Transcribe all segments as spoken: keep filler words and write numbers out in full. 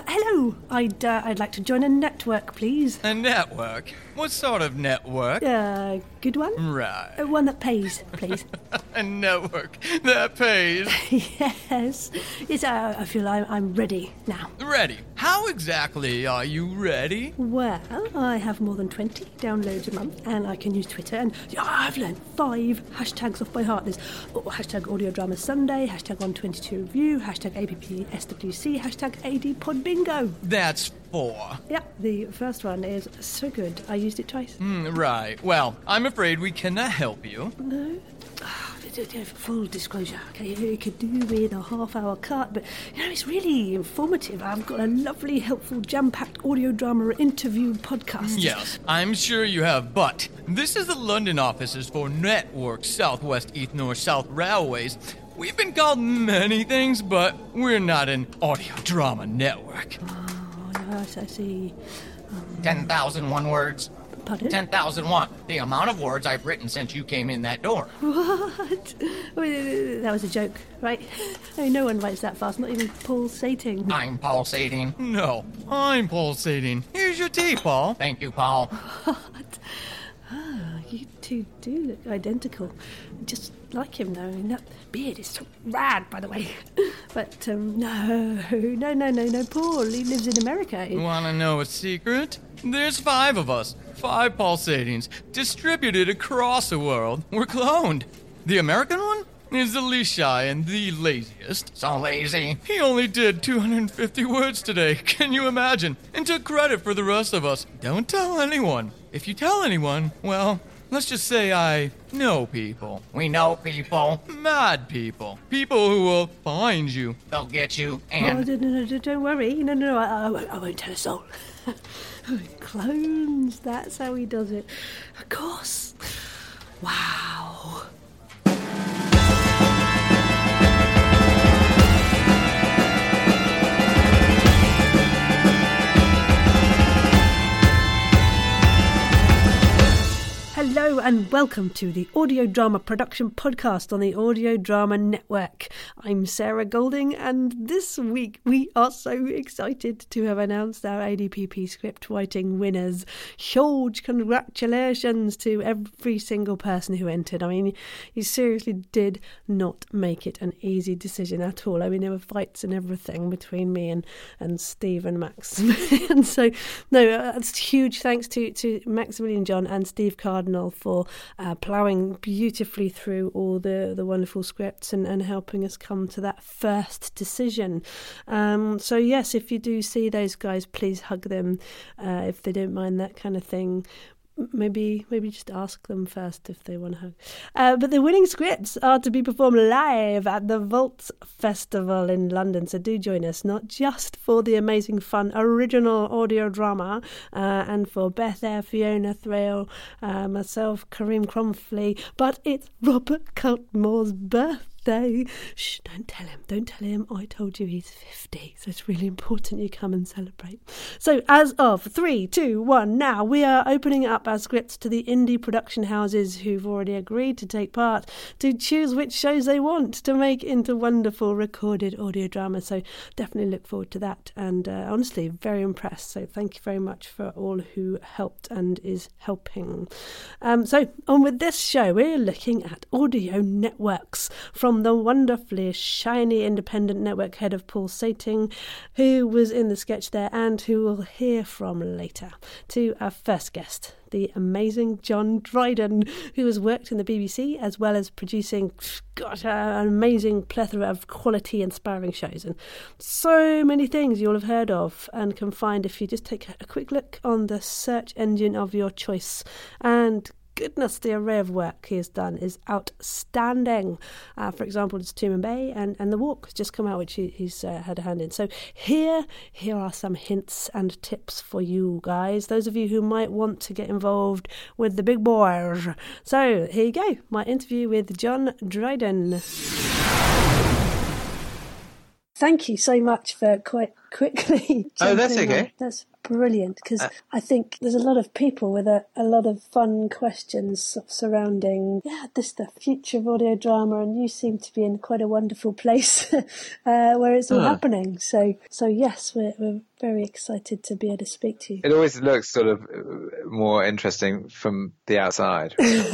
hello. I'd uh, I'd like to join a network, please. A network? What sort of network? Uh, good one? Right. Uh, one that pays, please. A network that pays. Yes. Yes, uh, I feel I, I'm ready now. Ready? How exactly are you ready? Well, I have more than twenty downloads a month, and I can use Twitter, and yeah, I've learned five hashtags off by heart. There's oh, hashtag Audio Drama Sunday, hashtag one twenty-two Review, hashtag A P P S W C, hashtag A D Pod Bingo. That's four. Yeah, the first one is so good. I used it twice. Mm, right. Well, I'm afraid we cannot help you. No? Full disclosure, okay, it could do with a half-hour cut, but, you know, it's really informative. I've got a lovely, helpful, jam-packed audio drama interview podcast. Yes, I'm sure you have, but this is the London offices for Network Southwest East North South Railways. We've been called many things, but we're not an audio drama network. Oh, yes, I see. Um, ten thousand one words. Pardon? ten thousand one. The amount of words I've written since you came in that door. What? That was a joke, right? I mean, no one writes that fast, not even pulsating. I'm pulsating. No, I'm pulsating. Here's your tea, Paul. Thank you, Paul. What? Ah, you two do look identical. Just like him, though. I mean, that beard is so rad, by the way. But, um, no, no, no, no, no, Paul. He lives in America. Want to know a secret? There's five of us. Five pulsatings, distributed across the world. We're cloned. The American one is the least shy and the laziest. So lazy. He only did two hundred fifty words today, can you imagine? And took credit for the rest of us. Don't tell anyone. If you tell anyone, well, let's just say I know people. We know people. Mad people. People who will find you. They'll get you, Oh, and... no, no, no, don't worry. No, no, no, I, I, won't, I won't tell a soul. Clones, that's how he does it. Of course. Wow. Hello and welcome to the Audio Drama Production Podcast on the Audio Drama Network. I'm Sarah Golding, and this week we are so excited to have announced our A D P P script writing winners. Huge congratulations to every single person who entered. I mean, you seriously did not make it an easy decision at all. I mean, there were fights and everything between me and, and Steve and Max. And so, no, uh, it's huge thanks to, to Maximilian John and Steve Cardinal for uh, ploughing beautifully through all the, the wonderful scripts and, and helping us come to that first decision. Um, so yes, if you do see those guys, please hug them uh, if they don't mind that kind of thing. Maybe maybe just ask them first if they want to hug. Uh, but the winning scripts are to be performed live at the Vaults Festival in London, so do join us, not just for the amazing fun original audio drama uh, and for Beth Eyre, Fiona Thrale, uh, myself, Kareem Cromfley, but it's Robert Cultmore's birthday. Shh, don't tell him, don't tell him I told you he's fifty, so it's really important you come and celebrate. So as of three, two, one, now we are opening up our scripts to the indie production houses who've already agreed to take part to choose which shows they want to make into wonderful recorded audio drama. So definitely look forward to that, and uh, honestly very impressed. So thank you very much for all who helped and is helping. Um, so on with this show, we're looking at audio networks from the wonderfully shiny independent network head of Pulsating, who was in the sketch there and who we'll hear from later, to our first guest, the amazing John Dryden, who has worked in the B B C as well as producing, gosh, an amazing plethora of quality, inspiring shows and so many things you'll have heard of and can find if you just take a quick look on the search engine of your choice. And goodness, the array of work he has done is outstanding. Uh, for example, it's Tomb and Bay and, and The Walk has just come out, which he, he's uh, had a hand in. So here, here are some hints and tips for you guys, those of you who might want to get involved with the big boys. So here you go, my interview with John Dryden. Thank you so much for quite quickly. Oh, that's jumping okay. on. That's brilliant, because Uh, I think there's a lot of people with a, a lot of fun questions surrounding yeah this the future of audio drama, and you seem to be in quite a wonderful place uh, where it's all uh. happening. So so yes, we're we're very excited to be able to speak to you. It always looks sort of more interesting from the outside.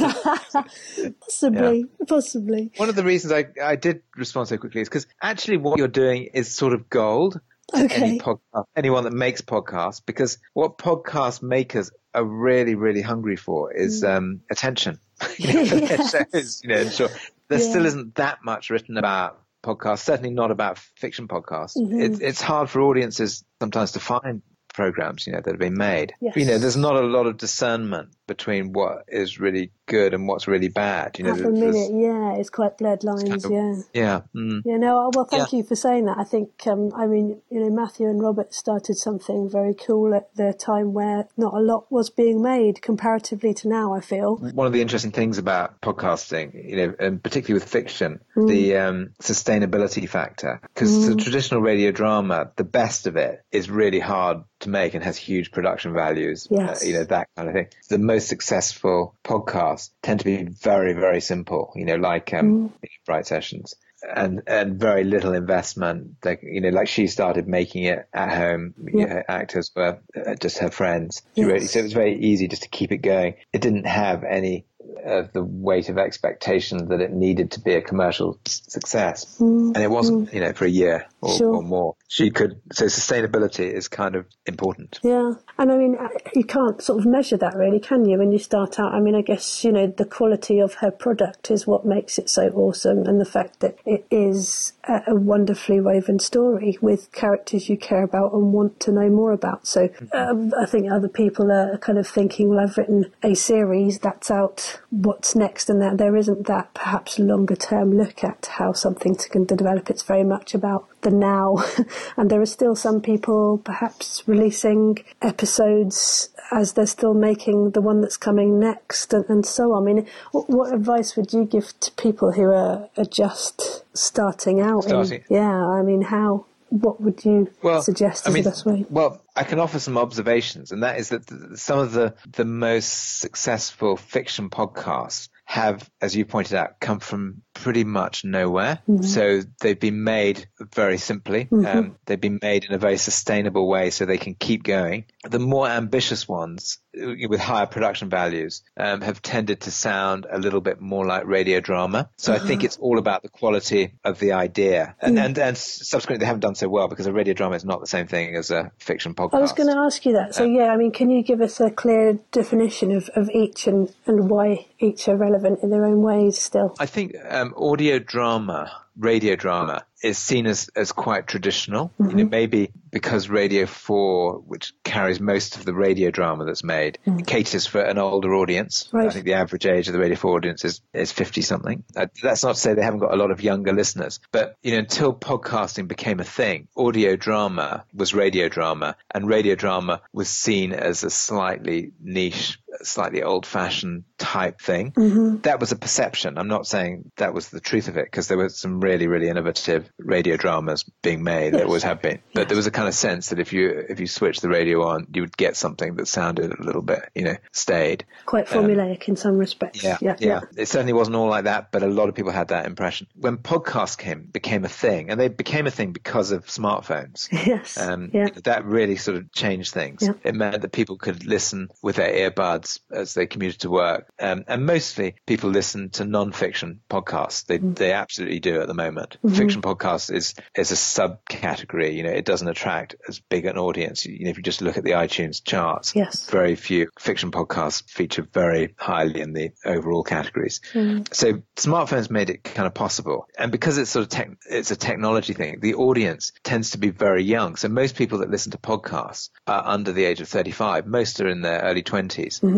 possibly, yeah. possibly. One of the reasons I, I did respond so quickly is because actually what you're doing is sort of gold to okay. any podcast, anyone that makes podcasts, because what podcast makers are really, really hungry for is mm. um, attention. you know, yes. shows, you know, sure. There yeah. still isn't that much written about podcasts, certainly not about fiction podcasts. Mm-hmm. It's, it's hard for audiences sometimes to find programs, you know, that have been made. Yes. You know, there's not a lot of discernment between what is really good and what's really bad. You know, at the minute, yeah, it's quite blurred lines, kind of, yeah. Yeah. Mm. Yeah, no, well, thank yeah. you for saying that. I think, um, I mean, you know, Matthew and Robert started something very cool at the time where not a lot was being made comparatively to now, I feel. One of the interesting things about podcasting, you know, and particularly with fiction, mm. the um, sustainability factor, because mm. the traditional radio drama, the best of it is really hard to make and has huge production values, yes. uh, you know, that kind of thing. The most successful podcasts tend to be very, very simple, you know, like um, mm. Bright Sessions, and and very little investment. They, you know, like she started making it at home. Yeah. You know, her actors were uh, just her friends. She yes. really, so it was very easy just to keep it going. It didn't have any of the weight of expectation that it needed to be a commercial success. Mm. And it wasn't, mm. you know, for a year or, sure. or more. She could, so sustainability is kind of important. Yeah. And I mean, you can't sort of measure that really, can you, when you start out? I mean, I guess, you know, the quality of her product is what makes it so awesome, and the fact that it is a, a wonderfully woven story with characters you care about and want to know more about. So um, I think other people are kind of thinking, well, I've written a series that's out, what's next? And that there isn't that perhaps longer term look at how something can develop. It's very much about the now. And there are still some people perhaps releasing episodes as they're still making the one that's coming next, and, and so on. I mean, what, what advice would you give to people who are, are just starting out? Starting. In, yeah, I mean, how, what would you well, suggest is I mean, the best way? Well, I can offer some observations, and that is that the, some of the, the most successful fiction podcasts have, as you pointed out, come from pretty much nowhere. Mm-hmm. So they've been made very simply. Mm-hmm. Um, they've been made in a very sustainable way so they can keep going. The more ambitious ones with higher production values um, have tended to sound a little bit more like radio drama. So uh-huh. I think it's all about the quality of the idea. And, mm. and, and subsequently they haven't done so well because a radio drama is not the same thing as a fiction podcast. I was going to ask you that. So yeah, I mean, can you give us a clear definition of, of each and, and why each are relevant in their own ways still? I think um, audio drama, radio drama, is seen as, as quite traditional. Mm-hmm. You know, maybe because Radio four, which carries most of the radio drama that's made, mm. caters for an older audience. Right. I think the average age of the Radio four audience is, is fifty-something. Uh, that's not to say they haven't got a lot of younger listeners. But, you know, until podcasting became a thing, audio drama was radio drama, and radio drama was seen as a slightly niche, slightly old-fashioned type thing. Mm-hmm. That was a perception. I'm not saying that was the truth of it, because there were some really, really innovative radio dramas being made. Yes. There always have been. But yes. there was a kind of sense that if you if you switched the radio on, you would get something that sounded a little bit, you know, staid. Quite formulaic um, in some respects. Yeah, yeah, yeah, yeah. It certainly wasn't all like that, but a lot of people had that impression. When podcasts came, became a thing, and they became a thing because of smartphones. Yes. Um, yeah. That really sort of changed things. Yeah. It meant that people could listen with their earbuds as they commuted to work. Um, and mostly people listen to non-fiction podcasts. They mm. they absolutely do at the moment. Mm-hmm. Fiction podcasts is is a subcategory. You know, it doesn't attract as big an audience. You know, if you just look at the iTunes charts, yes. very few fiction podcasts feature very highly in the overall categories. Mm. So smartphones made it kind of possible. And because it's sort of tech, it's a technology thing, the audience tends to be very young. So most people that listen to podcasts are under the age of thirty-five. Most are in their early twenties. Mm-hmm.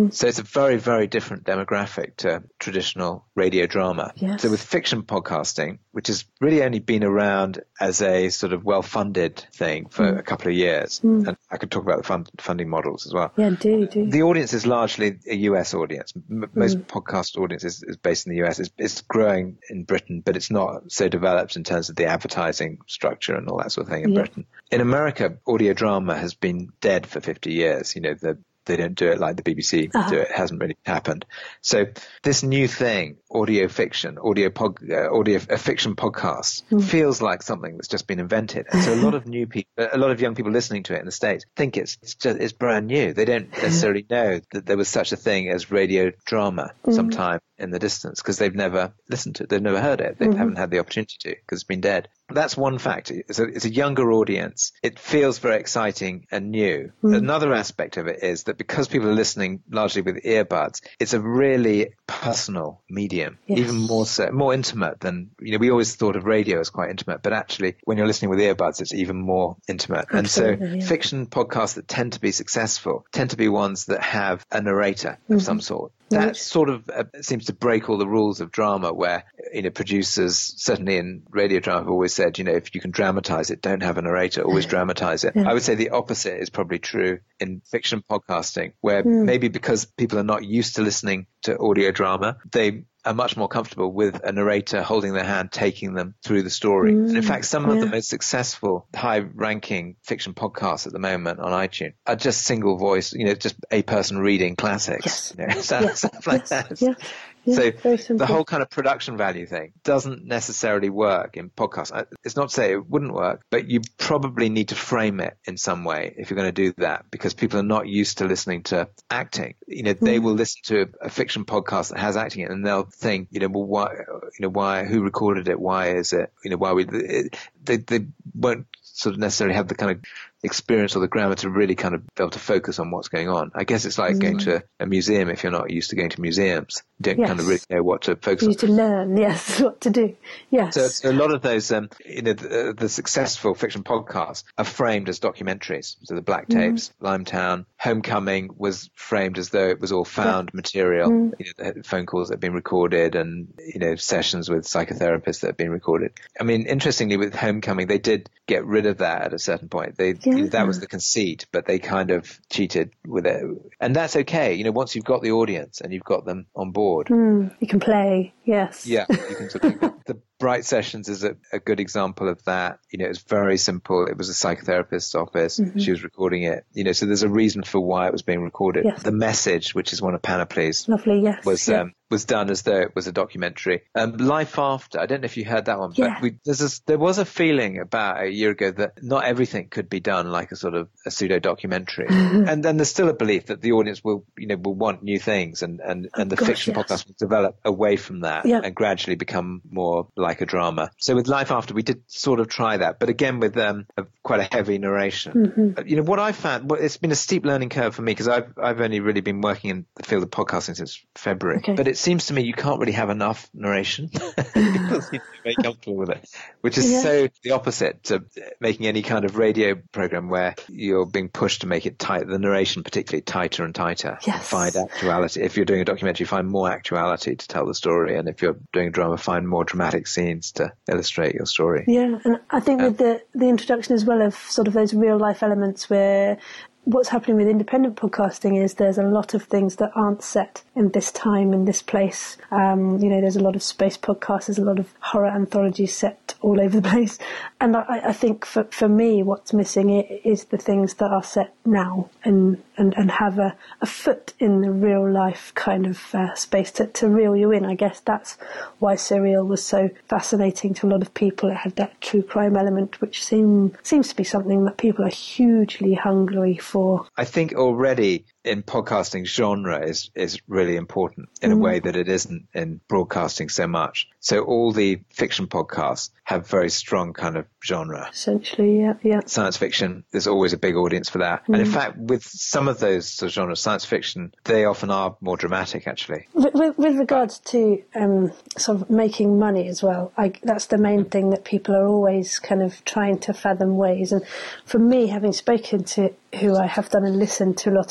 Mm-hmm. So it's a very, very different demographic to traditional radio drama. Yes. So with fiction podcasting, which has really only been around as a sort of well-funded thing for mm. a couple of years, mm. and I could talk about the fund, funding models as well. Yeah, do, do. The audience is largely a U S audience. M- most mm. podcast audience is, is based in the U S. It's, it's growing in Britain, but it's not so developed in terms of the advertising structure and all that sort of thing in yeah. Britain. In America, audio drama has been dead for fifty years. You know, the They don't do it like the B B C uh-huh. do it. It hasn't really happened. So this new thing, audio fiction, audio pod, uh, audio a fiction podcast, mm. feels like something that's just been invented. And so a lot of new people, a lot of young people listening to it in the States think it's it's just it's brand new. They don't necessarily know that there was such a thing as radio drama mm. sometime in the distance because they've never listened to it. They've never heard it. They mm-hmm. haven't had the opportunity to because it's been dead. That's one factor. It's a, it's a younger audience. It feels very exciting and new. Mm. Another aspect of it is that because people are listening largely with earbuds, it's a really personal medium, yes. even more so, more intimate than, you know, we always thought of radio as quite intimate, but actually when you're listening with earbuds, it's even more intimate. Absolutely, and so yeah. fiction podcasts that tend to be successful tend to be ones that have a narrator mm-hmm. of some sort. That right. sort of uh, seems to break all the rules of drama where, you know, producers, certainly in radio drama, have always said, you know, if you can dramatize it, don't have a narrator, always dramatize it. Yeah. I would say the opposite is probably true in fiction podcasting, where mm. maybe because people are not used to listening to audio drama, they are much more comfortable with a narrator holding their hand, taking them through the story. Mm, and in fact, some yeah. of the most successful, high-ranking fiction podcasts at the moment on iTunes are just single voice, you know, just a person reading classics. Yes. You know, stuff, yes. stuff like yes. that. Yeah. Yeah, so the whole kind of production value thing doesn't necessarily work in podcasts. It's not to say it wouldn't work, but you probably need to frame it in some way if you're going to do that, because people are not used to listening to acting. You know, they mm. will listen to a, a fiction podcast that has acting in it, and they'll think, you know, well, why, you know, why, who recorded it? Why is it, you know, why we, it, they, they won't sort of necessarily have the kind of experience or the grammar to really kind of be able to focus on what's going on. I guess it's like mm. going to a museum if you're not used to going to museums. You don't yes. kind of really know what to focus you on. need to learn, yes, what to do. Yes. So, so a lot of those, um, you know, the, the successful fiction podcasts are framed as documentaries. So the Black Tapes, mm. Limetown, Homecoming was framed as though it was all found yeah. material. Mm. You know, the phone calls that have been recorded and, you know, sessions with psychotherapists that have been recorded. I mean, interestingly, with Homecoming, they did get rid of that at a certain point. They yeah. you know, that was the conceit, but they kind of cheated with it. And that's okay. You know, once you've got the audience and you've got them on board. Mm, you can play, yes. Yeah, you can sort of, the Bright Sessions is a, a good example of that. You know, it was very simple. It was a psychotherapist's office. Mm-hmm. She was recording it. You know, so there's a reason for why it was being recorded. Yes. The Message, which is one of Panoply's, lovely, yes, was yeah. um, was done as though it was a documentary. Um, Life After, I don't know if you heard that one, yeah. but we, there's a, there was a feeling about a year ago that not everything could be done like a sort of a pseudo documentary. And then there's still a belief that the audience will, you know, will want new things, and and, and the Gosh, fiction yes. podcast will develop away from that yeah. and gradually become more like a drama. So with Life After, we did sort of try that, but again with um, a, quite a heavy narration. Mm-hmm. You know, what I found, well, it's been a steep learning curve for me because I've I've only really been working in the field of podcasting since February. Okay. But it seems to me you can't really have enough narration. People seem to be very comfortable with it, which is yeah. so the opposite to making any kind of radio program where you're being pushed to make it tight, the narration particularly tighter and tighter. Yes. Find actuality. If you're doing a documentary, find more actuality to tell the story, and if you're doing a drama, find more dramatic scenes to illustrate your story. Yeah, and I think um, with the the introduction as well of sort of those real life elements where what's happening with independent podcasting is there's a lot of things that aren't set in this time, in this place. Um, you know, there's a lot of space podcasts, there's a lot of horror anthologies set all over the place. And I, I think for, for me, what's missing is the things that are set now and, and, and have a, a foot in the real life kind of uh, space to, to reel you in. I guess that's why Serial was so fascinating to a lot of people. It had that true crime element, which seem, seems to be something that people are hugely hungry for. For. I think already in podcasting, genre is, is really important in mm. a way that it isn't in broadcasting so much. So all the fiction podcasts have very strong kind of genre. Essentially, yeah, yeah. Science fiction, there's always a big audience for that. Mm. And in fact, with some of those sort of genres, science fiction, they often are more dramatic, actually. With, with, with regards to um, sort of making money as well, I, that's the main thing that people are always kind of trying to fathom ways. And for me, having spoken to who I have done and listened to a lot of creative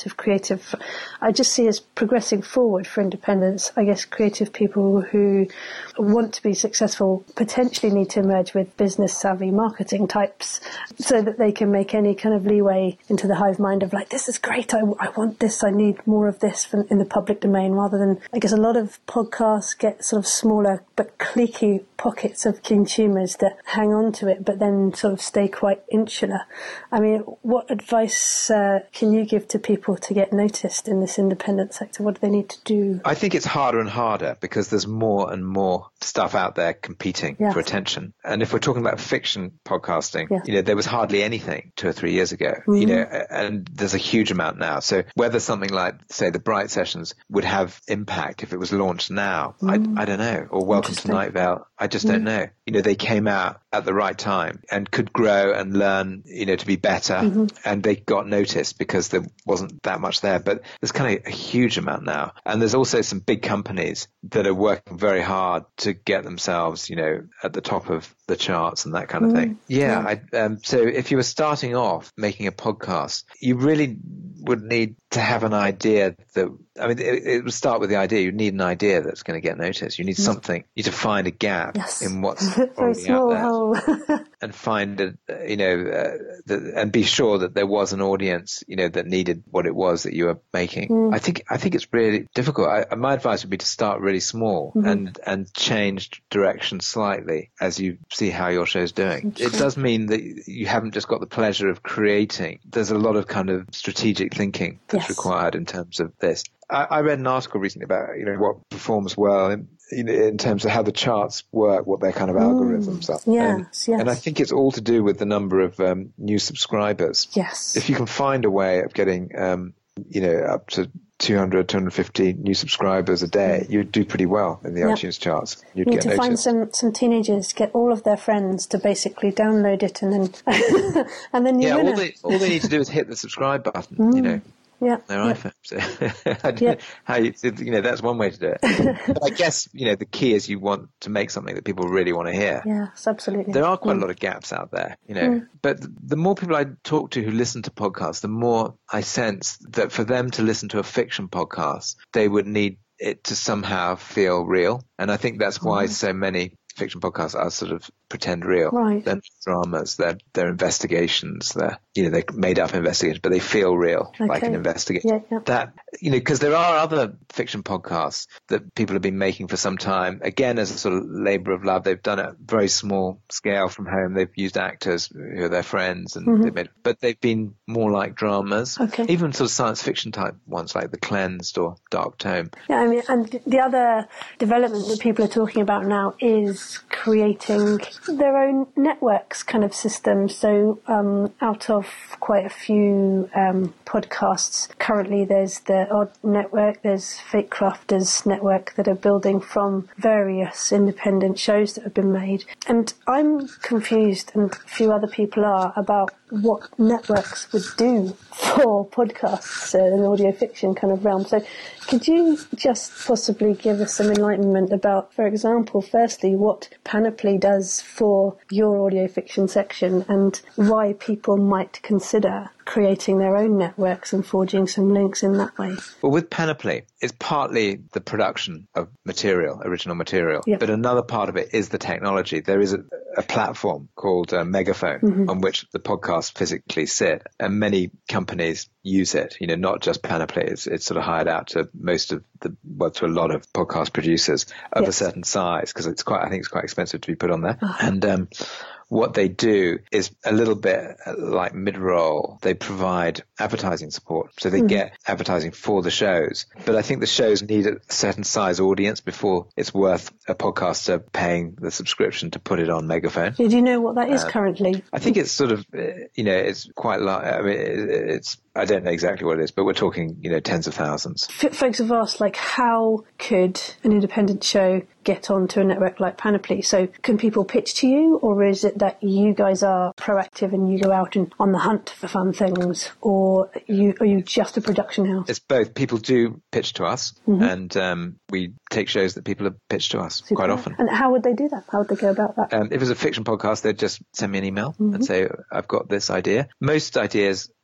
creative, I just see as progressing forward for independence. I guess creative people who want to be successful potentially need to emerge with business savvy marketing types so that they can make any kind of leeway into the hive mind of like, this is great, I, I want this, I need more of this in the public domain, rather than, I guess a lot of podcasts get sort of smaller but cliquey pockets of consumers that hang on to it but then sort of stay quite insular. I mean, what advice uh, can you give to people to get noticed in this independent sector? What do they need to do? I think it's harder and harder because there's more and more stuff out there competing yes. for attention. And if we're talking about fiction podcasting, yes. you know, there was hardly anything two or three years ago, mm-hmm. you know, and there's a huge amount now. So whether something like, say, the Bright Sessions would have impact if it was launched now, mm. I, I don't know. Or Welcome to Night Vale, I just mm. don't know. You know, they came out at the right time and could grow and learn, you know, to be better. Mm-hmm. And they got noticed because there wasn't that much there. But there's kind of a huge amount now. And there's also some big companies that are working very hard to get themselves, you know, at the top of the charts and that kind of mm. thing. Yeah. yeah. I, um, so if you were starting off making a podcast, you really would need to have an idea that, I mean, it, it would start with the idea. You need an idea that's going to get noticed. You need something. You need to find a gap yes. in what's already out there. Hole. And find a, you know, uh, the, and be sure that there was an audience, you know, that needed what it was that you were making. Mm. I think, I think it's really difficult. I, my advice would be to start really small mm-hmm. and, and change direction slightly as you see how your show's doing. It does mean that you haven't just got the pleasure of creating. There's a lot of kind of strategic thinking that's yes. required in terms of this. I, I read an article recently about, you know, what performs well in, in, in terms of how the charts work, what their kind of algorithms mm, are. Yes, and, yes. and I think it's all to do with the number of um, new subscribers. Yes. If you can find a way of getting, um, you know, up to two hundred, two hundred fifty new subscribers a day, you'd do pretty well in the yep. iTunes charts. You'd you need get to noticed. Find some, some teenagers, get all of their friends to basically download it, and then and then you yeah, win all it. they, all they need to do is hit the subscribe button, mm. you know. Yeah, their yeah. iPhone. So I don't yeah. know how you, you know, that's one way to do it. But I guess, you know, the key is you want to make something that people really want to hear. Yes, absolutely. There are quite mm. a lot of gaps out there, you know, mm. but the more people I talk to who listen to podcasts, the more I sense that for them to listen to a fiction podcast, they would need it to somehow feel real. And I think that's why mm. so many fiction podcasts are sort of pretend real. Right. They're dramas, they're, they're investigations, they're, you know, they're made up investigations, but they feel real, okay. like an investigation. Yeah, yeah. That, you know, because there are other fiction podcasts that people have been making for some time, again, as a sort of labor of love. They've done it at very small scale from home. They've used actors who are their friends, and mm-hmm. they've made, but they've been more like dramas. Okay. Even sort of science fiction type ones like The Cleansed or Dark Tome. Yeah, I mean, and the other development that people are talking about now is creating their own networks kind of system. So um, out of quite a few um, podcasts currently, there's the Odd Network, there's Fake Crafters Network that are building from various independent shows that have been made. And I'm confused, and a few other people are, about what networks would do for podcasts uh, and audio fiction kind of realm. So could you just possibly give us some enlightenment about, for example, firstly, what Panoply does for your audio fiction section and why people might consider creating their own networks and forging some links in that way? Well, with Panoply, it's partly the production of material, original material, yep. but another part of it is the technology. There is a, a platform called uh, Megaphone mm-hmm. on which the podcasts physically sit, and many companies use it, you know, not just Panoply. It's, it's sort of hired out to most of the, well, to a lot of podcast producers of yes. a certain size, because it's quite, I think it's quite expensive to be put on there. Oh. And, um, what they do is a little bit like mid-roll. They provide advertising support. So they mm. get advertising for the shows. But I think the shows need a certain size audience before it's worth a podcaster paying the subscription to put it on Megaphone. Do you know what that is um, currently? I think it's sort of, you know, it's quite large. I mean, it's, I don't know exactly what it is, but we're talking, you know, tens of thousands. Folks have asked, like, how could an independent show get onto a network like Panoply? So can people pitch to you, or is it that you guys are proactive and you go out and on the hunt for fun things, or you, are you just a production house? It's both. People do pitch to us, mm-hmm. and um, we take shows that people have pitched to us Super. quite often. And how would they do that? How would they go about that? Um, if it was a fiction podcast, they'd just send me an email mm-hmm. and say, I've got this idea. Most ideas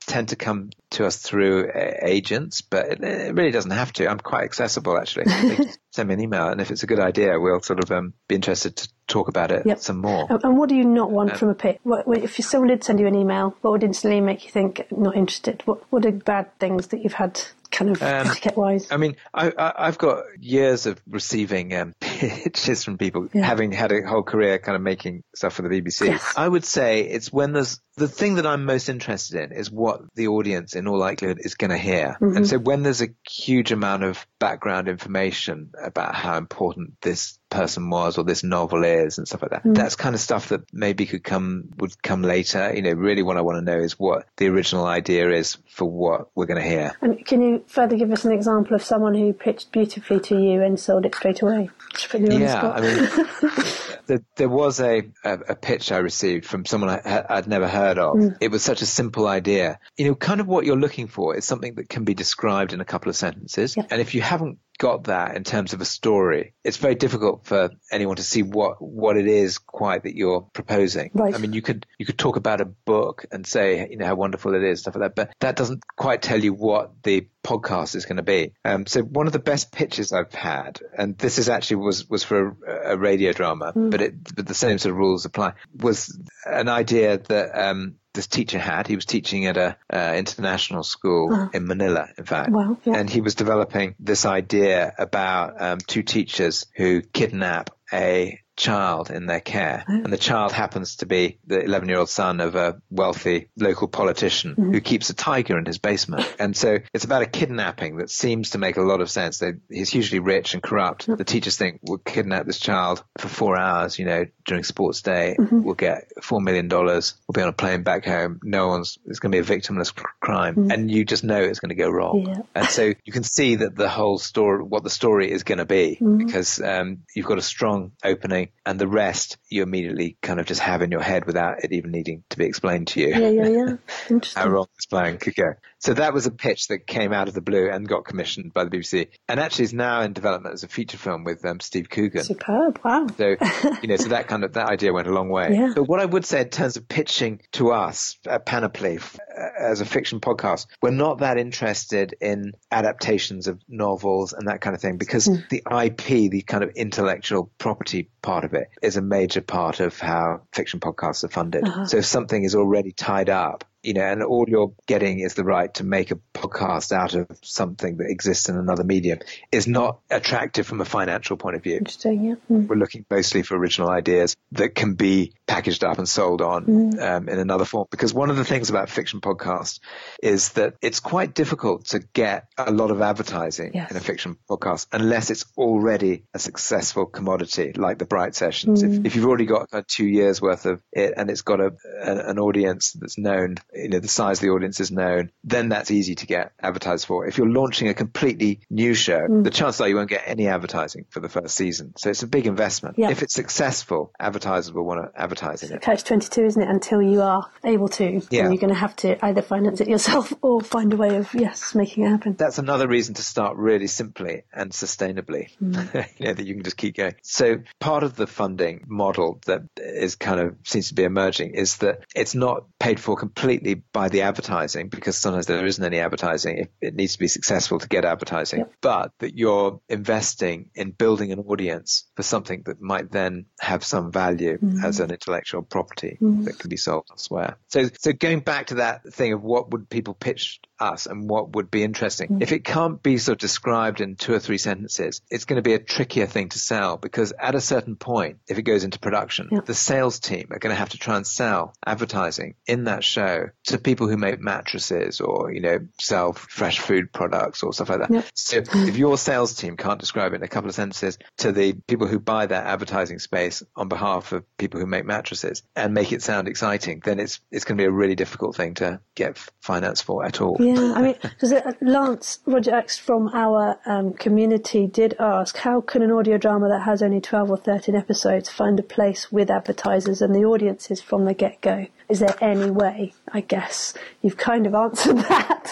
tend to come to us through uh, agents, but it, it really doesn't have to. I'm quite accessible, actually. They just send me an email, and if it's a good idea, we'll sort of um, be interested to talk about it Yep. some more. And what do you not want Um, from a pitch? What, if someone did send you an email, what would instantly make you think not interested? What What are bad things that you've had kind of Um, etiquette-wise? I mean, I, I, I've got years of receiving um, pitches from people, Yeah. having had a whole career kind of making stuff for the B B C. Yes. I would say it's when there's the thing that I'm most interested in is what the audience in all likelihood is going to hear. Mm-hmm. And so when there's a huge amount of background information about how important this person was or this novel is and stuff like that, Mm. that's kind of stuff that maybe could come, would come later. You know, really what I want to know is what the original idea is for what we're going to hear. And can you further give us an example of someone who pitched beautifully to you and sold it straight away? Just put you on the Yeah, spot. I mean, there, there was a, a, a pitch I received from someone I, I'd never heard of. Mm. It was such a simple idea. You know, kind of what you're looking for is something that can be described in a couple of sentences. Yeah. And if you haven't got that in terms of a story, it's very difficult for anyone to see what, what it is quite that you're proposing. Right. I mean, you could you could talk about a book and say, you know, how wonderful it is, stuff like that, but that doesn't quite tell you what the podcast is going to be. Um, so one of the best pitches I've had, and this is actually was was for a, a radio drama, Mm. but it but the same sort of rules apply, was an idea that um, this teacher had. He was teaching at a uh, international school Uh-huh. in Manila, in fact. Wow, yeah. And he was developing this idea about um, two teachers who kidnap a child in their care. Oh. And the child happens to be the eleven-year-old son of a wealthy local politician Mm-hmm. who keeps a tiger in his basement. And so it's about a kidnapping that seems to make a lot of sense. They, he's hugely rich and corrupt. The teachers think, we'll kidnap this child for four hours, you know, during sports day. Mm-hmm. We'll get four million dollars. We'll be on a plane back home. No one's, it's going to be a victimless cr- crime. And you just know it's going to go wrong. Mm-hmm. Yeah. And so you can see that the whole story, what the story is going to be, Mm-hmm. because um, you've got a strong opening, and the rest you immediately kind of just have in your head without it even needing to be explained to you. Yeah, yeah, yeah. Interesting. How wrong this plan could go. So that was a pitch that came out of the blue and got commissioned by the B B C, and actually is now in development as a feature film with um, Steve Coogan. Superb. Wow. So, you know, so that kind of, that idea went a long way. Yeah. But what I would say in terms of pitching to us at Panoply uh, as a fiction podcast, we're not that interested in adaptations of novels and that kind of thing, because Mm. the I P, the kind of intellectual property part of it, is a major part of how fiction podcasts are funded. Uh-huh. So if something is already tied up, you know, and all you're getting is the right to make a podcast out of something that exists in another medium, is not attractive from a financial point of view. Interesting, yeah. Mm. We're looking mostly for original ideas that can be packaged up and sold on Mm. um, in another form. Because one of the things about fiction podcasts is that it's quite difficult to get a lot of advertising Yes. in a fiction podcast unless it's already a successful commodity, like the Bright Sessions. Mm. If, if you've already got uh, two years worth of it and it's got a, a an audience that's known, you know, the size of the audience is known, then that's easy to get advertised for. If you're launching a completely new show, Mm. the chances are you won't get any advertising for the first season. So it's a big investment. Yeah. If it's successful, advertisers will want to advertise in it. Catch twenty-two, isn't it? Until you are able to. Yeah. And you're going to have to either finance it yourself or find a way of, yes, making it happen. That's another reason to start really simply and sustainably, you know, that you can just keep going. So part of the funding model that is kind of seems to be emerging is that it's not paid for completely by the advertising, because sometimes there isn't any advertising. It, it needs to be successful to get advertising, Yep. but that you're investing in building an audience for something that might then have some value as an intellectual property that can be sold elsewhere. So, so going back to that thing of what would people pitch us and what would be interesting, if it can't be sort of described in two or three sentences, it's going to be a trickier thing to sell, because at a certain point, if it goes into production, Yep. the sales team are going to have to try and sell advertising in that show to people who make mattresses or, you know, sell fresh food products or stuff like that. Yep. So if your sales team can't describe it in a couple of sentences to the people who buy that advertising space on behalf of people who make mattresses and make it sound exciting, then it's it's going to be a really difficult thing to get finance for at all. Yeah, I mean, because Lance Roger X from our um, community did ask, how can an audio drama that has only twelve or thirteen episodes find a place with advertisers and the audiences from the get-go? Is there any way? I guess you've kind of answered that.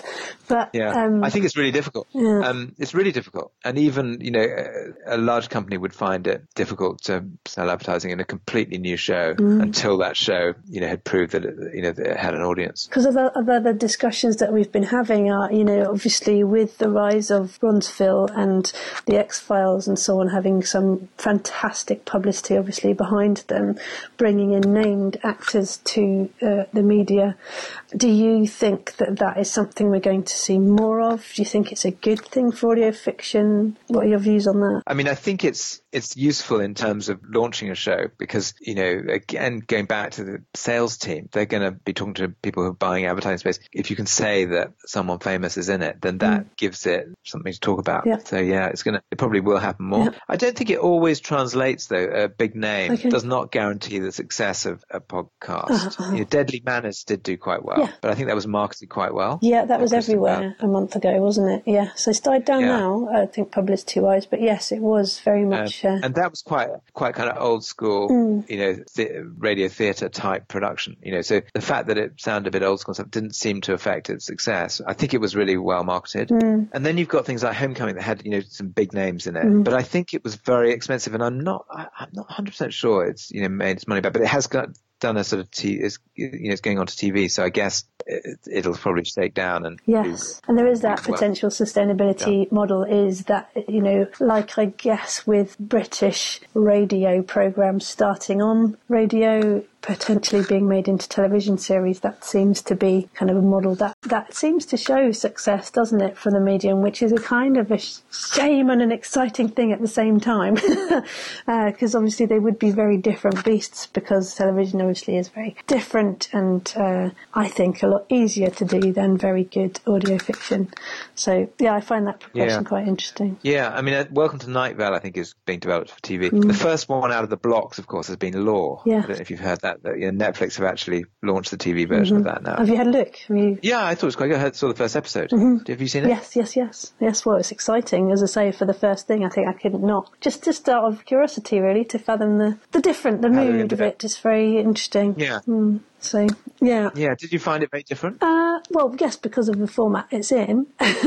But Yeah, um, I think it's really difficult. Yeah. Um, it's really difficult. And even, you know, a, a large company would find it difficult to sell advertising in a completely new show Mm. until that show, you know, had proved that it, you know, that it had an audience. Because of the, of the discussions that we've been having are, you know, obviously with the rise of Bronzeville and the X-Files and so on having some fantastic publicity obviously behind them, bringing in named actors to uh, the media. Do you think that that is something we're going to see more of? Do you think it's a good thing for audio fiction? What are your views on that? I mean, I think it's it's useful in terms of launching a show because, you know, again, going back to the sales team, they're going to be talking to people who are buying advertising space. If you can say that someone famous is in it, then that mm. gives it something to talk about. Yeah. So, yeah, it's going to, it probably will happen more. Yeah. I don't think it always translates, though. A big name okay. does not guarantee the success of a podcast. Uh-huh. You know, Deadly Manners did do quite well, yeah. but I think that was marketed quite well. Yeah, that was everywhere a month ago, wasn't it? Yeah, so it's died down yeah. now, I think, publicity-wise, but yes, it was very much... Um, uh, and that was quite quite kind of old school, mm. you know, th- radio theatre type production, you know, so the fact that it sounded a bit old school stuff didn't seem to affect its success. I think it was really well marketed. Mm. And then you've got things like Homecoming that had, you know, some big names in it, mm. but I think it was very expensive, and I'm not, I, I'm not one hundred percent sure it's, you know, made its money back, but it has got done a sort of t- it's, you know, it's going on to T V, so I guess it, it'll probably shake down. And yes, and there is that well, potential sustainability yeah. model is that, you know, like I guess with British radio programs starting on radio, potentially being made into television series, that seems to be kind of a model that, that seems to show success, doesn't it, for the medium, which is a kind of a shame and an exciting thing at the same time, because uh, obviously they would be very different beasts, because television obviously is very different and uh, I think a lot easier to do than very good audio fiction. So yeah, I find that progression yeah. quite interesting. Yeah, I mean, uh, Welcome to Night Vale I think is being developed for T V. Mm. The first one out of the blocks, of course, has been Law. Yeah. I don't know if you've heard that. That, you know, Netflix have actually launched the T V version mm-hmm. of that now. Have you had a look? Have you... Yeah, I thought it was quite good. I heard, saw the first episode. Mm-hmm. Have you seen it? Yes, yes, yes. Yes, well, it's exciting. As I say, for the first thing, I think I couldn't not. Just, just out of curiosity, really, to fathom the, the different, the mood of it is very interesting. Yeah. Mm. So, yeah. Yeah, did you find it very different? Uh, well, yes, because of the format it's in.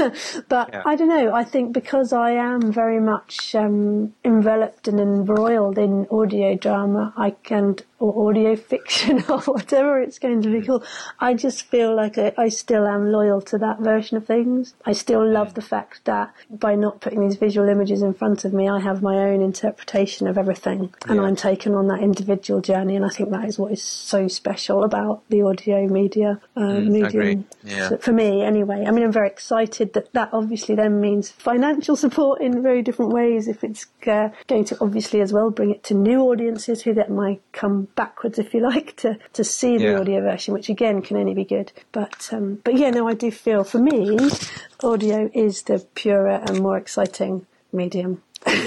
But yeah. I don't know, I think because I am very much um, enveloped and embroiled in audio drama, I can, or audio fiction, or whatever it's going to be called, I just feel like I, I still am loyal to that version of things. I still love the fact that by not putting these visual images in front of me, I have my own interpretation of everything, and yeah. I'm taken on that individual journey, and I think that is what is so special about the audio media uh, mm, medium yeah. so for me anyway. I mean, I'm very excited that that obviously then means financial support in very different ways, if it's uh, going to obviously as well bring it to new audiences who that might come backwards, if you like, to, to see the yeah. audio version, which again can only be good. But um, but yeah, no, I do feel for me audio is the purer and more exciting medium.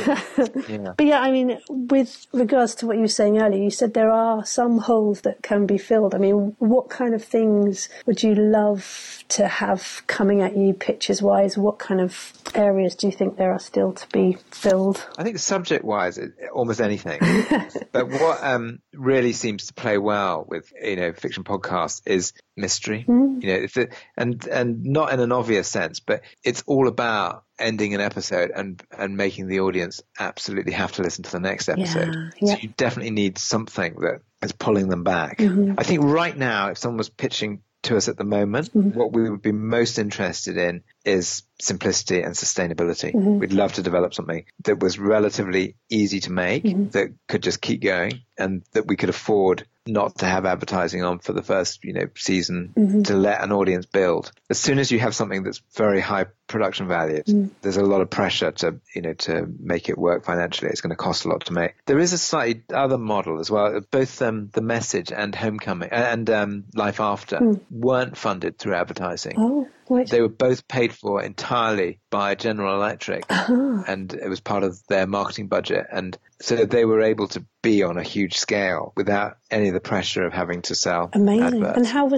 yeah. But yeah, I mean, with regards to what you were saying earlier, you said there are some holes that can be filled. I mean, what kind of things would you love to have coming at you pictures-wise? What kind of areas do you think there are still to be filled? I think subject-wise, almost anything. But what um, really seems to play well with, you know, fiction podcasts is mystery. Mm. You know, it's a, and and not in an obvious sense, but it's all about ending an episode and and making the audience absolutely have to listen to the next episode. Yeah, yeah. So you definitely need something that is pulling them back. Mm-hmm. I think right now, if someone was pitching to us at the moment, mm-hmm. what we would be most interested in is simplicity and sustainability. Mm-hmm. We'd love to develop something that was relatively easy to make, mm-hmm. that could just keep going, and that we could afford not to have advertising on for the first, you know, season, mm-hmm. to let an audience build. As soon as you have something that's very high production values, mm. there's a lot of pressure to, you know, to make it work financially. It's going to cost a lot to make. There is a slightly other model as well. Both um, The Message and Homecoming and um, Life After mm. weren't funded through advertising. Oh. Which? They were both paid for entirely by General Electric, uh-huh. and it was part of their marketing budget. And so they were able to be on a huge scale without any of the pressure of having to sell Amazing. adverts. And how was that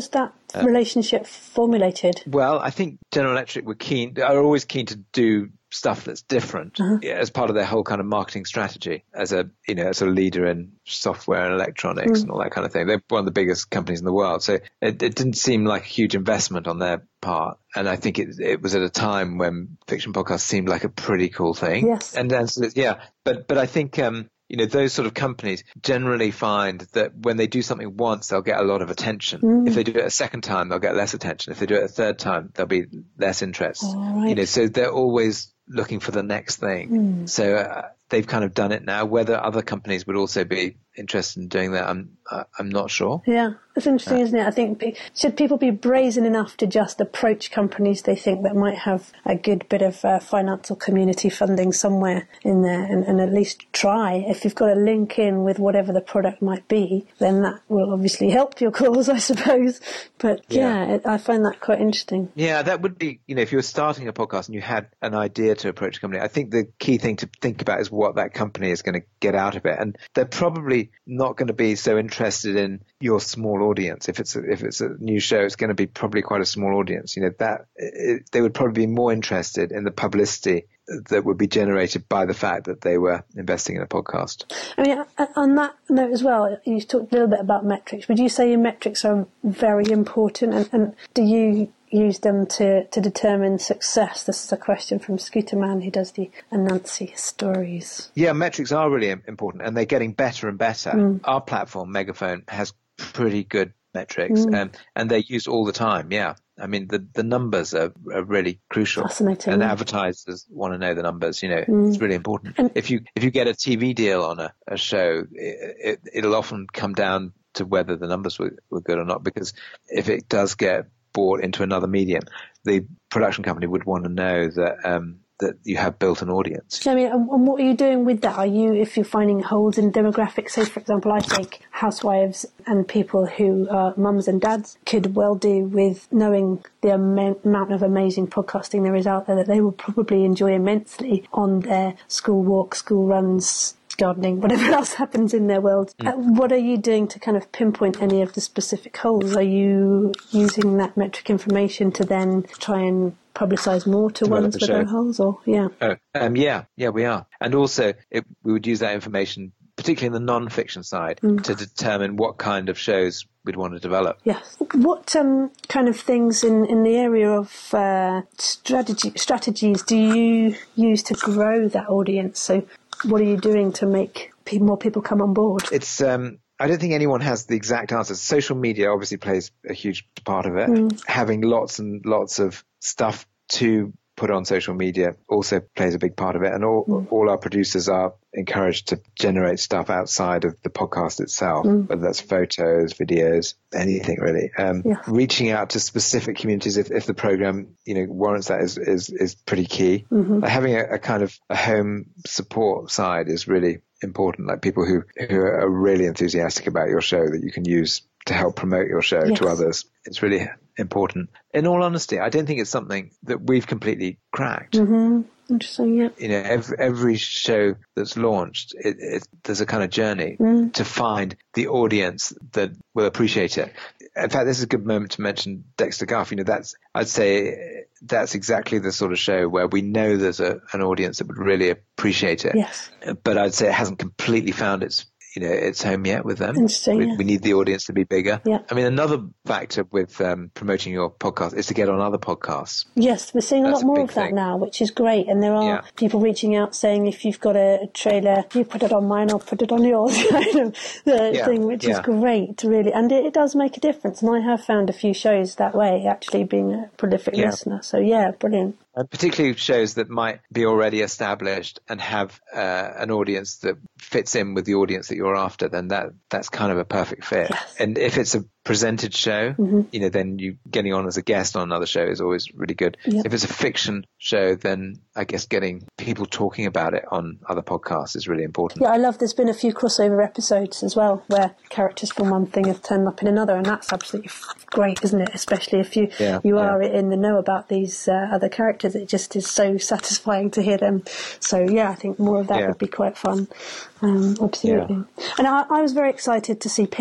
relationship formulated? Well, I think General Electric were keen, are always keen to do stuff that's different uh-huh. as part of their whole kind of marketing strategy as a, you know, as a leader in software and electronics mm. and all that kind of thing. They're one of the biggest companies in the world. So it, it didn't seem like a huge investment on their part. And I think it, it was at a time when fiction podcasts seemed like a pretty cool thing. Yes. And then, so, yeah, but, but I think, um, you know, those sort of companies generally find that when they do something once, they'll get a lot of attention. Mm. If they do it a second time, they'll get less attention. If they do it a third time, there'll be less interest. Right. You know, so they're always looking for the next thing. Mm. So uh, they've kind of done it now. Whether other companies would also be interested in doing that, I'm uh, I'm not sure. Yeah, it's interesting, uh, isn't it? I think should people be brazen enough to just approach companies they think that might have a good bit of uh, finance or community funding somewhere in there, and, and at least try. If you've got a link in with whatever the product might be, then that will obviously help your cause, I suppose. But yeah, yeah it, I find that quite interesting. Yeah, that would be, you know, if you were starting a podcast and you had an idea to approach a company, I think the key thing to think about is what that company is going to get out of it. And they're probably not going to be so interested in your small audience. If it's a, if it's a new show, it's going to be probably quite a small audience. You know, that it, they would probably be more interested in the publicity that would be generated by the fact that they were investing in a podcast. I mean, on that note as well, you talked a little bit about metrics. Would you say your metrics are very important? And, and do you use them to, to determine success? This is a question from Scooterman, who does the Anansi stories. Yeah, metrics are really important, and they're getting better and better. Mm. Our platform, Megaphone, has pretty good metrics, mm. um, and they're used all the time, yeah. I mean, the, the numbers are, are really crucial. Fascinating. And advertisers want to know the numbers, you know, mm. it's really important. And if you if you get a T V deal on a, a show, it, it, it'll often come down to whether the numbers were, were good or not, because if it does get bought into another medium, the production company would want to know that um, that you have built an audience. I mean, and what are you doing with that? Are you, if you're finding holes in demographics, say, for example, I think housewives and people who are mums and dads could well do with knowing the am- amount of amazing podcasting there is out there that they will probably enjoy immensely on their school walks, school runs, gardening, whatever else happens in their world. Mm. Uh, what are you doing to kind of pinpoint any of the specific holes? Are you using that metric information to then try and publicise more to Develop ones with their holes? Or yeah, oh, um, yeah, yeah, we are. And also, it, we would use that information, particularly in the non-fiction side, mm. to determine what kind of shows we'd want to develop. Yes. What um, kind of things in, in the area of uh, strategy strategies do you use to grow that audience? So what are you doing to make pe- more people come on board? It's um, I don't think anyone has the exact answers. Social media obviously plays a huge part of it. Mm. Having lots and lots of stuff to put on social media also plays a big part of it. And all, mm. all our producers are encouraged to generate stuff outside of the podcast itself, mm. whether that's photos, videos, anything really. Um, yeah. Reaching out to specific communities if, if the program, you know, warrants that is, is, is pretty key. Mm-hmm. Like having a, a kind of a home support side is really important, like people who, who are really enthusiastic about your show that you can use to help promote your show yes. to others. It's really important. In all honesty, I don't think it's something that we've completely cracked. Mm-hmm. Interesting, yeah. You know, every, every show that's launched, it, it, there's a kind of journey mm. to find the audience that will appreciate it. In fact, this is a good moment to mention Dexter Guff. You know, that's, I'd say that's exactly the sort of show where we know there's a, an audience that would really appreciate it. Yes. But I'd say it hasn't completely found its you know, its home yet with them. Interesting, we, yeah. we need the audience to be bigger. Yeah. I mean, another factor with um, promoting your podcast is to get on other podcasts. Yes, we're seeing a That's lot more a of that thing. now, which is great. And there are yeah. people reaching out saying, if you've got a, a trailer, you put it on mine, I'll put it on yours, kind of the yeah. thing, which yeah. is great, really. And it, it does make a difference. And I have found a few shows that way, actually being a prolific yeah. listener. So, yeah, brilliant. And particularly shows that might be already established and have uh, an audience that fits in with the audience that you're after, then that that's kind of a perfect fit. Yes. And if it's a presented show, mm-hmm. you know, then you getting on as a guest on another show is always really good. Yep. If it's a fiction show, then I guess getting people talking about it on other podcasts is really important. Yeah, I love there's been a few crossover episodes as well where characters from one thing have turned up in another, and that's absolutely great, isn't it? Especially if you yeah, you yeah. are in the know about these uh, other characters. It just is so satisfying to hear them. So yeah, I think more of that yeah. would be quite fun. Um, absolutely. Yeah. And I, I was very excited to see Pinner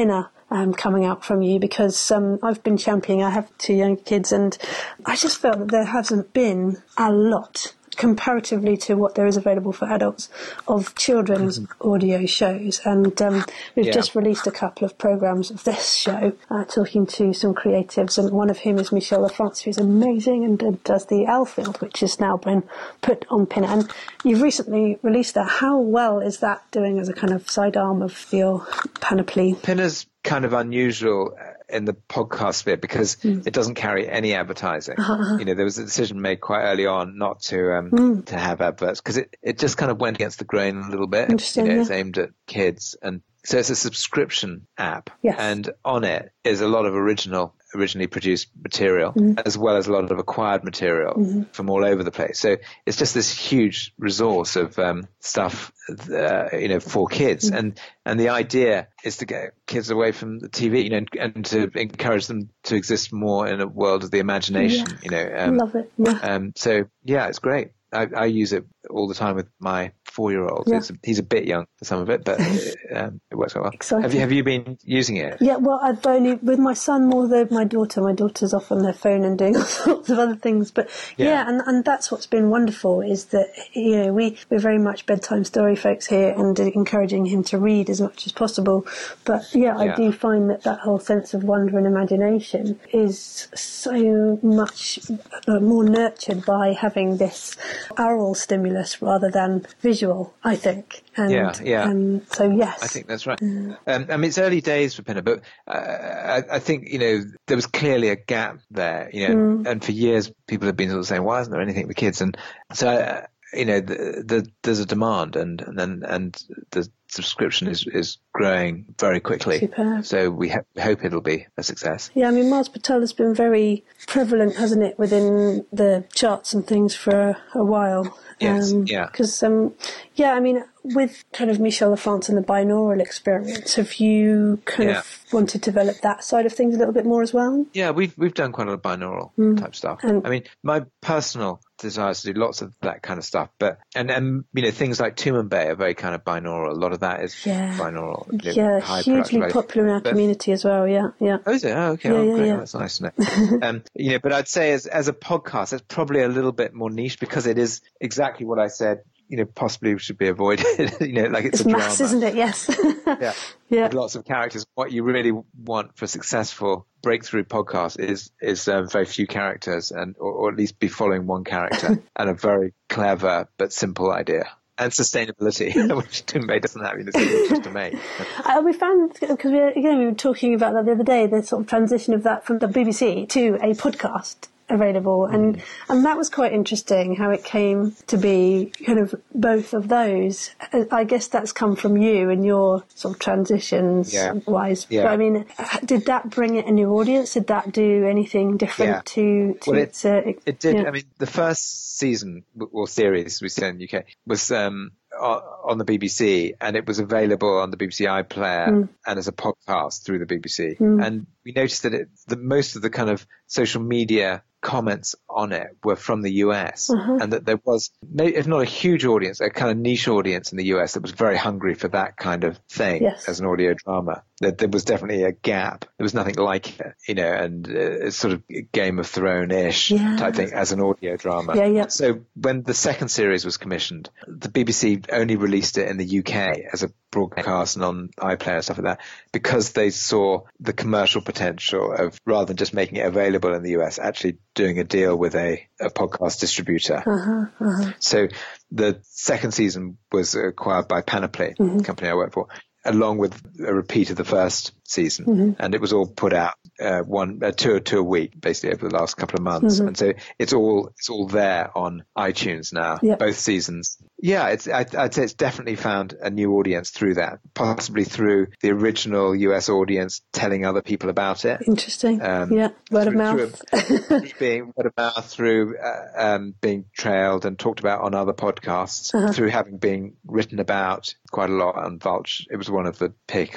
um, coming out from you, because um, I've been championing, I have two young kids, and I just felt that there hasn't been a lot comparatively to what there is available for adults of children's mm-hmm. audio shows. And um, we've yeah. just released a couple of programmes of this show, uh, talking to some creatives, and one of whom is Michel Lafrance, who's amazing and uh, does the Alfield, which has now been put on Pinner. And you've recently released that. How well is that doing as a kind of sidearm of your Panoply? Pinner's kind of unusual in the podcast sphere because mm. it doesn't carry any advertising. Uh-huh. You know, there was a decision made quite early on not to um, mm. to have adverts, because it, it just kind of went against the grain a little bit. Interesting, you know, yeah. It's aimed at kids, and so it's a subscription app. Yes. And on it is a lot of original, originally produced material, mm. as well as a lot of acquired material mm-hmm. from all over the place. So it's just this huge resource of um, stuff, uh, you know, for kids. Mm. And and the idea is to get kids away from the T V, you know, and, and to encourage them to exist more in a world of the imagination. Yeah. You know, um, love it. Yeah. Um, so yeah, it's great. I, I use it all the time with my four-year-old. Yeah. It's, he's a bit young for some of it, but um, it works quite well. Exciting. Have you have you been using it? Yeah, well, I've only with my son more than my daughter. My daughter's off on their phone and doing all sorts of other things. But yeah, yeah and, and that's what's been wonderful, is that, you know, we we're very much bedtime story folks here, and encouraging him to read as much as possible. But yeah, I yeah. do find that that whole sense of wonder and imagination is so much more nurtured by having this oral stimulus rather than visual, I think. And, yeah, yeah. Um, so yes, I think that's right. Mm. Um, I mean, it's early days for Pinner, but uh, I, I think, you know, there was clearly a gap there, you know, mm. and, and for years people have been sort of saying, why isn't there anything for kids? And so, uh, you know, the, the, there's a demand, and and then and the subscription is, is growing very quickly. Superb. So we ha- hope it'll be a success. Yeah, I mean, Mars Patel has been very prevalent, hasn't it, within the charts and things for a, a while. Yes, um, yeah. Because, um, yeah, I mean, with kind of Michel Lafrance and the binaural experience, have you kind yeah. of wanted to develop that side of things a little bit more as well? Yeah, we've we've done quite a lot of binaural mm. type stuff. And, I mean, my personal desire is to do lots of that kind of stuff, but and and you know, things like Tumanbay are very kind of binaural. A lot of that is yeah. binaural. You know, yeah, high hugely production popular in our but, community as well. Yeah, yeah. Oh, is it? Oh, okay. Yeah, oh, yeah, great. yeah. Oh, that's nice to know. um, you know, but I'd say as as a podcast, it's probably a little bit more niche, because it is exactly what I said. You know, possibly should be avoided. you know, like it's, it's a mass, drama. isn't it? Yes. yeah. Yeah. With lots of characters. What you really want for a successful breakthrough podcast is is uh, very few characters, and or, or at least be following one character and a very clever but simple idea. And sustainability, which Tumanbay doesn't have, you know, it's just to make. Uh, we found, because we, again, we were talking about that the other day, the sort of transition of that from the B B C to a podcast available, and mm. and that was quite interesting, how it came to be kind of both of those. I guess that's come from you and your sort of transitions yeah. wise. Yeah. But I mean, did that bring it a new audience? Did that do anything different yeah. to, to well, it, its, uh, it did. Yeah. I mean, the first season or series we said in the U K was um, on the B B C, and it was available on the B B C iPlayer mm. and as a podcast through the B B C. Mm. And we noticed that it, the most of the kind of social media comments on it were from the U S, uh-huh. and that there was, if not a huge audience, a kind of niche audience in the U S that was very hungry for that kind of thing yes. as an audio drama. That there was definitely a gap. There was nothing like it, you know, and uh, it's sort of Game of Thrones-ish yeah. type thing as an audio drama. Yeah, yeah. So when the second series was commissioned, the B B C only released it in the U K as a broadcast and on iPlayer and stuff like that, because they saw the commercial potential of, rather than just making it available in the U S, actually doing a deal with a, a podcast distributor. Uh-huh, uh-huh. So the second season was acquired by Panoply, mm-hmm. the company I work for, along with a repeat of the first season. Mm-hmm. And it was all put out uh, one, uh, two, two a week, basically over the last couple of months. Mm-hmm. And so it's all, it's all there on iTunes now, yep. both seasons. Yeah, it's, I, I'd say it's definitely found a new audience through that, possibly through the original U S audience telling other people about it. Interesting. Um, yeah, word through, of mouth. Through being word of mouth, through uh, um, being trailed and talked about on other podcasts, uh-huh. through having been written about quite a lot on Vulture. It was one of the pick on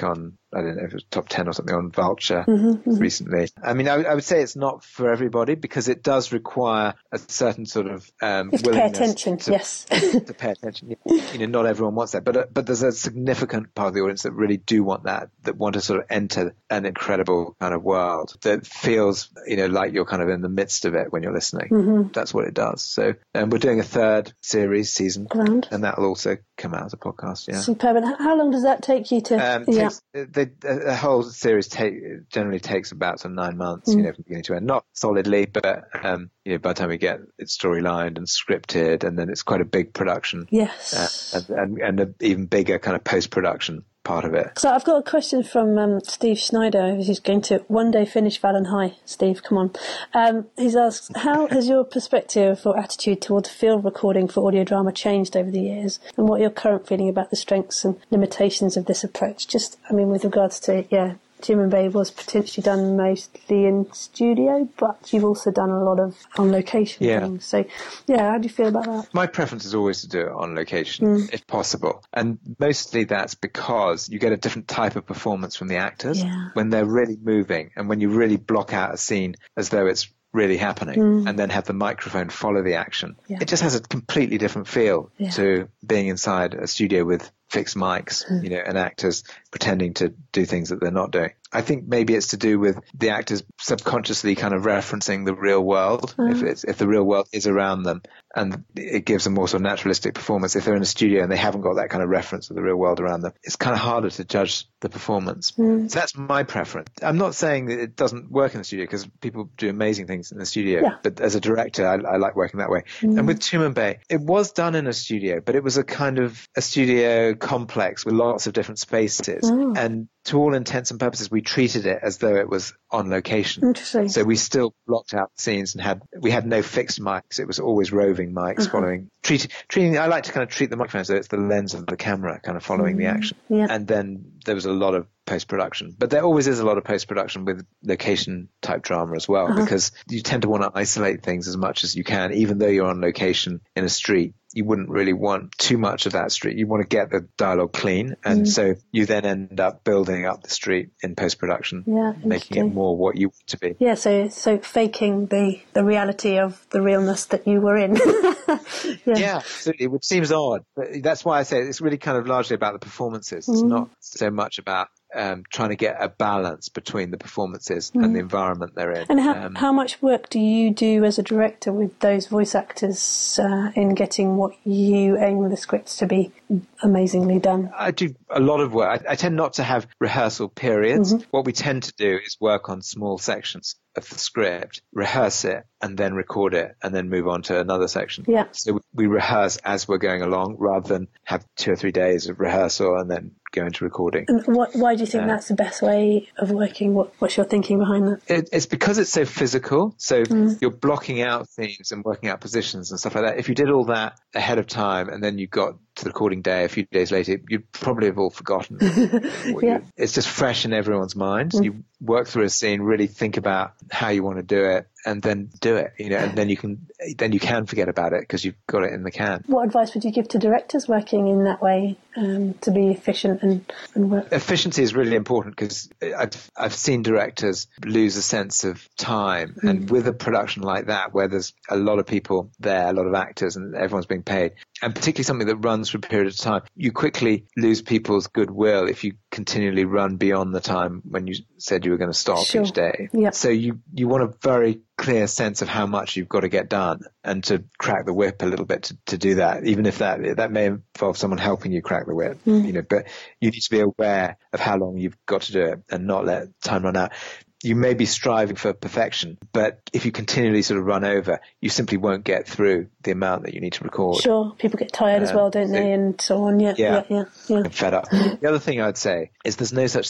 I don't know if it was top ten or something on Vulture mm-hmm, recently. Mm-hmm. I mean, I, I would say it's not for everybody because it does require a certain sort of um, willingness to pay attention. To, yes, to pay attention. You know, not everyone wants that, but uh, but there's a significant part of the audience that really do want that, that want to sort of enter an incredible kind of world that feels, you know, like you're kind of in the midst of it when you're listening. Mm-hmm. That's what it does. So, and we're doing a third series season, Grand. and that will also come out as a podcast. Yeah, superb. And how long does that take you to? Um, yeah. takes, the, the whole series take generally takes about some nine months, mm. you know, from beginning to end. Not solidly, but um, you know, by the time we get it storylined and scripted, and then it's quite a big production. Yes, uh, and and, and an even bigger kind of post production part of it. So I've got a question from um, Steve Schneider, who's going to one day finish Fallon High. Steve, come on. Um, he's asked, how has your perspective or attitude towards field recording for audio drama changed over the years, and what are your current feeling about the strengths and limitations of this approach? Just, I mean, with regards to, yeah, Tumanbay was potentially done mostly in studio, but you've also done a lot of on location yeah. things. So, yeah, how do you feel about that? My preference is always to do it on location, mm. if possible. And mostly that's because you get a different type of performance from the actors yeah. when they're really moving and when you really block out a scene as though it's really happening mm. and then have the microphone follow the action. Yeah. It just has a completely different feel yeah. to being inside a studio with fixed mics, mm. you know, and actors pretending to do things that they're not doing. I think maybe it's to do with the actors subconsciously kind of referencing the real world, mm. if it's, if the real world is around them, and it gives a more sort of naturalistic performance. If they're in a studio and they haven't got that kind of reference of the real world around them, it's kind of harder to judge the performance. Mm. So that's my preference. I'm not saying that it doesn't work in the studio, because people do amazing things in the studio, yeah. but as a director, I, I like working that way. Mm. And with Tumanbay, it was done in a studio, but it was a kind of a studio complex with lots of different spaces. Oh. And to all intents and purposes, we treated it as though it was on location. Interesting. So we still blocked out the scenes and had, we had no fixed mics. It was always roving mics uh-huh. following, treat, treating, I like to kind of treat the microphone so it's the lens of the camera kind of following mm-hmm. the action. Yeah. And then there was a lot of post-production, but there always is a lot of post-production with location type drama as well, uh-huh. because you tend to want to isolate things as much as you can, even though you're on location in a street. You wouldn't really want too much of that street. You want to get the dialogue clean. And mm. so you then end up building up the street in post-production, yeah, making it more what you want to be. Yeah, so so faking the, the reality of the realness that you were in. yeah. yeah, absolutely. Which seems odd. But that's why I say it's really kind of largely about the performances. It's mm. not so much about Um, trying to get a balance between the performances mm. and the environment they're in. And how, um, how much work do you do as a director with those voice actors uh, in getting what you aim with the scripts to be amazingly done? I do a lot of work. I, I tend not to have rehearsal periods. Mm-hmm. What we tend to do is work on small sections of the script, rehearse it, and then record it, and then move on to another section. Yeah. So we rehearse as we're going along, rather than have two or three days of rehearsal and then go into recording. And what, why do you think uh, that's the best way of working? What, what's your thinking behind that? It, it's because it's so physical. So mm. you're blocking out themes and working out positions and stuff like that. If you did all that ahead of time and then you got to the recording day a few days later, you'd probably have all forgotten. yeah. It's just fresh in everyone's mind. Mm. You work through a scene, really think about how you want to do it, and then do it, you know, and then you can then you can forget about it because you've got it in the can. What advice would you give to directors working in that way um, to be efficient and, and work? Efficiency is really important, because I've I've seen directors lose a sense of time, mm. and with a production like that where there's a lot of people there, a lot of actors, and everyone's being paid, and particularly something that runs for a period of time, you quickly lose people's goodwill if you continually run beyond the time when you said you were going to stop sure. each day. Yep. So you you want a very clear sense of how much you've got to get done, and to crack the whip a little bit to, to do that, even if that that may involve someone helping you crack the whip, mm. you know, but you need to be aware of how long you've got to do it and not let time run out. You may be striving for perfection, but if you continually sort of run over, you simply won't get through the amount that you need to record. Sure, people get tired um, as well, don't so, they, and so on. Yeah, yeah, yeah. yeah, yeah. And fed up. The other thing I'd say is there's no such thing as a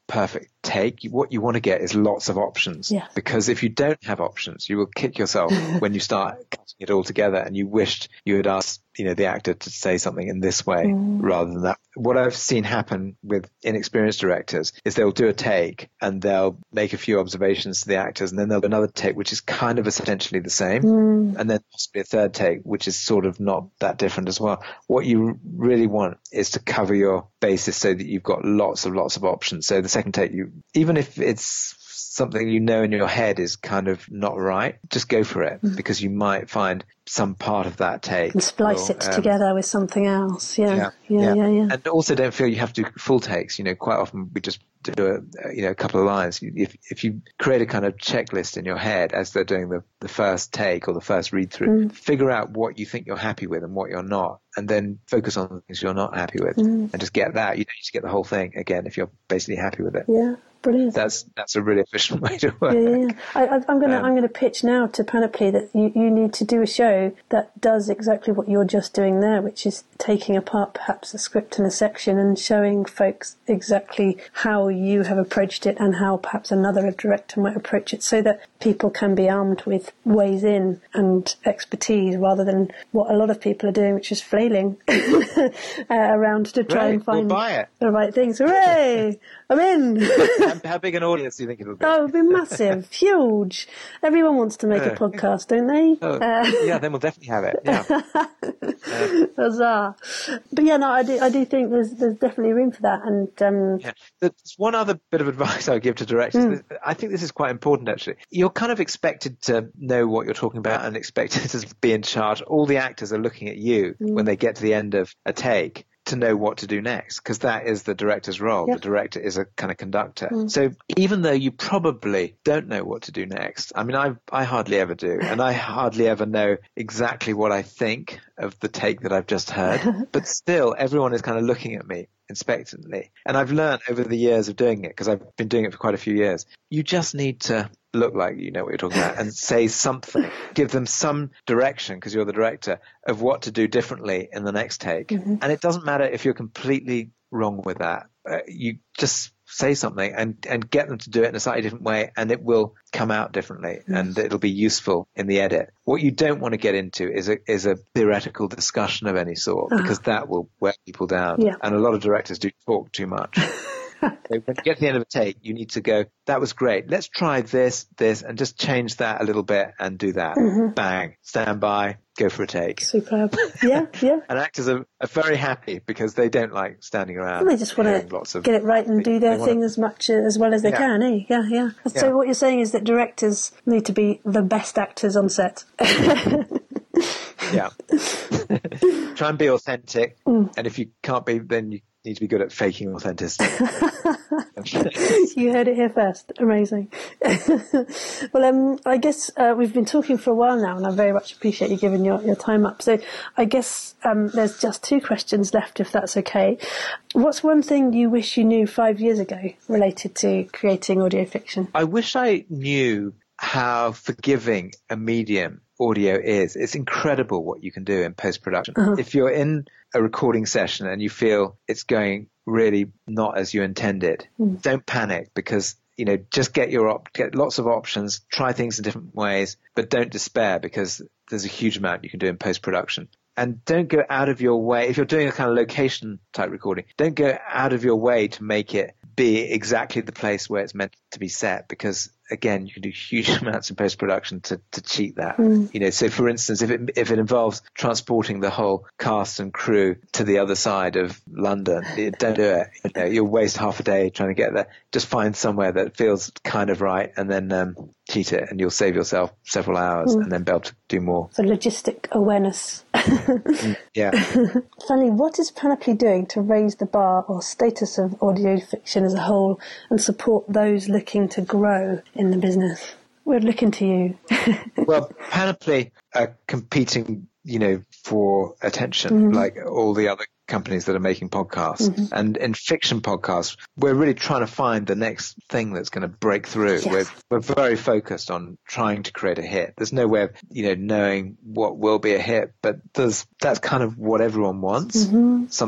perfect take. What you want to get is lots of options. Yeah. Because if you don't have options, you will kick yourself when you start cutting it all together and you wished you had asked, you know, the actor to say something in this way mm. rather than that. What I've seen happen with inexperienced directors is they'll do a take and they'll make a few observations to the actors, and then they'll do another take which is kind of essentially the same, mm. and then possibly a third take which is sort of not that different as well. What you really want is to cover your bases so that you've got lots of lots of options. So the second take, you even if it's something you know in your head is kind of not right, just go for it, mm. because you might find some part of that take. And splice will, it um, together with something else. Yeah. Yeah, yeah, yeah, yeah, yeah. And also don't feel you have to do full takes. You know, quite often we just do a, you know, a couple of lines. If if you create a kind of checklist in your head as they're doing the, the first take or the first read through, mm. figure out what you think you're happy with and what you're not, and then focus on the things you're not happy with, mm. and just get that. You don't need to get the whole thing again if you're basically happy with it. Yeah. Brilliant. That's that's a really efficient way to work. Yeah, yeah. I, I, I'm gonna um, I'm gonna pitch now to Panoply that you, you need to do a show that does exactly what you're just doing there, which is taking apart perhaps a script and a section and showing folks exactly how you have approached it and how perhaps another director might approach it, so that people can be armed with ways in and expertise rather than what a lot of people are doing, which is flailing uh, around to try right, and find we'll buy it. the right things. Hooray! I'm in. how, how big an audience do you think it'll be? Oh, it'll be massive, huge. Everyone wants to make uh, a podcast, don't they? Oh, uh, yeah, then we'll definitely have it. Yeah. uh, Huzzah! But yeah, no, I do. I do think there's there's definitely room for that. And um, yeah. There's one other bit of advice I would give to directors. Mm. I think this is quite important, actually. You're kind of expected to know what you're talking about and expected to be in charge. All the actors are looking at you mm. when they get to the end of a take to know what to do next, because that is the director's role. Yep. The director is a kind of conductor. Mm. So even though you probably don't know what to do next, I mean, I I hardly ever do, and I hardly ever know exactly what I think of the take that I've just heard, but still everyone is kind of looking at me expectantly. And I've learned over the years of doing it, because I've been doing it for quite a few years, you just need to look like you know what you're talking about and say something, give them some direction, because you're the director, of what to do differently in the next take. Mm-hmm. And it doesn't matter if you're completely wrong with that. Uh, you just say something and, and get them to do it in a slightly different way, and it will come out differently, mm-hmm. and it'll be useful in the edit. What you don't want to get into is a, is a theoretical discussion of any sort, uh-huh. because that will wear people down. Yeah. And a lot of directors do talk too much. So when you get to the end of a take, you need to go, that was great. Let's try this, this, and just change that a little bit and do that. Mm-hmm. Bang. Stand by. Go for a take. Superb. Yeah, yeah. And actors are, are very happy because they don't like standing around. Well, they just want to get it right and do their thing to... as much as well as they yeah. can, eh? Yeah, yeah. So yeah. what you're saying is that directors need to be the best actors on set. Yeah. Try and be authentic, mm. and if you can't be, then you need to be good at faking authenticity. You heard it here first. Amazing. Well, um, I guess uh, we've been talking for a while now, and I very much appreciate you giving your, your time up. So I guess um, there's just two questions left, if that's okay. What's one thing you wish you knew five years ago related to creating audio fiction? I wish I knew how forgiving a medium audio is. It's incredible what you can do in post-production. Uh-huh. If you're in a recording session and you feel it's going really not as you intended, mm. don't panic, because you know, just get your op- get lots of options, try things in different ways, but don't despair, because there's a huge amount you can do in post-production. And don't go out of your way. If you're doing a kind of location type recording, don't go out of your way to make it be exactly the place where it's meant to be set, because again, you can do huge amounts in post-production to, to cheat that. Mm. You know, so for instance, if it if it involves transporting the whole cast and crew to the other side of London, don't do it. You know, you'll waste half a day trying to get there. Just find somewhere that feels kind of right, and then um, cheat it, and you'll save yourself several hours, mm. and then be able to do more. So logistic awareness. mm, yeah. Finally, what is Panoply doing to raise the bar or status of audio fiction as a whole and support those looking to grow in the business? We're looking to you. Well, Panoply are competing, you know, for attention, mm-hmm. like all the other companies that are making podcasts. Mm-hmm. And in fiction podcasts, we're really trying to find the next thing that's going to break through. Yes. We're, we're very focused on trying to create a hit. There's no way of, you know, knowing what will be a hit, but there's that's kind of what everyone wants, mm-hmm. something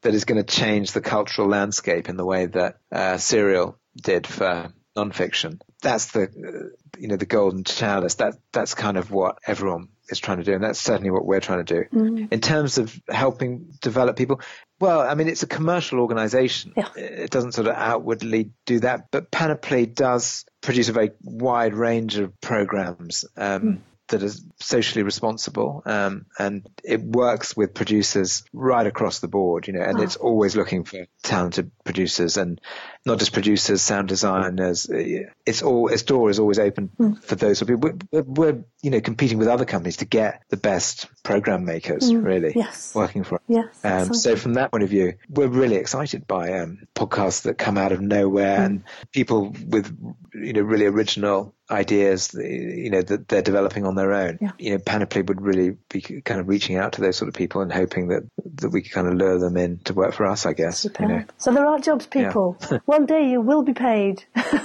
that is going to change the cultural landscape in the way that uh, serial did for nonfiction. That's the, uh, you know, the golden chalice. That that's kind of what everyone is trying to do, and that's certainly what we're trying to do. Mm. In terms of helping develop people, well, I mean, it's a commercial organization. Yeah. It doesn't sort of outwardly do that, but Panoply does produce a very wide range of programs um, mm. that are socially responsible, um, and it works with producers right across the board, you know, and oh. it's always looking for talented producers, and not just producers, sound designers. It's all, its door is always open mm. for those people. We're, we're, you know, competing with other companies to get the best program makers, mm. really, yes. working for us. Yes, um, so from that point of view, we're really excited by um, podcasts that come out of nowhere mm. and people with, you know, really original ideas, you know, that they're developing on their own. Yeah. You know, Panoply would really be kind of reaching out to those sort of people and hoping that, that we could kind of lure them in to work for us, I guess. You know. So there are jobs, people. Yeah. One day you will be paid.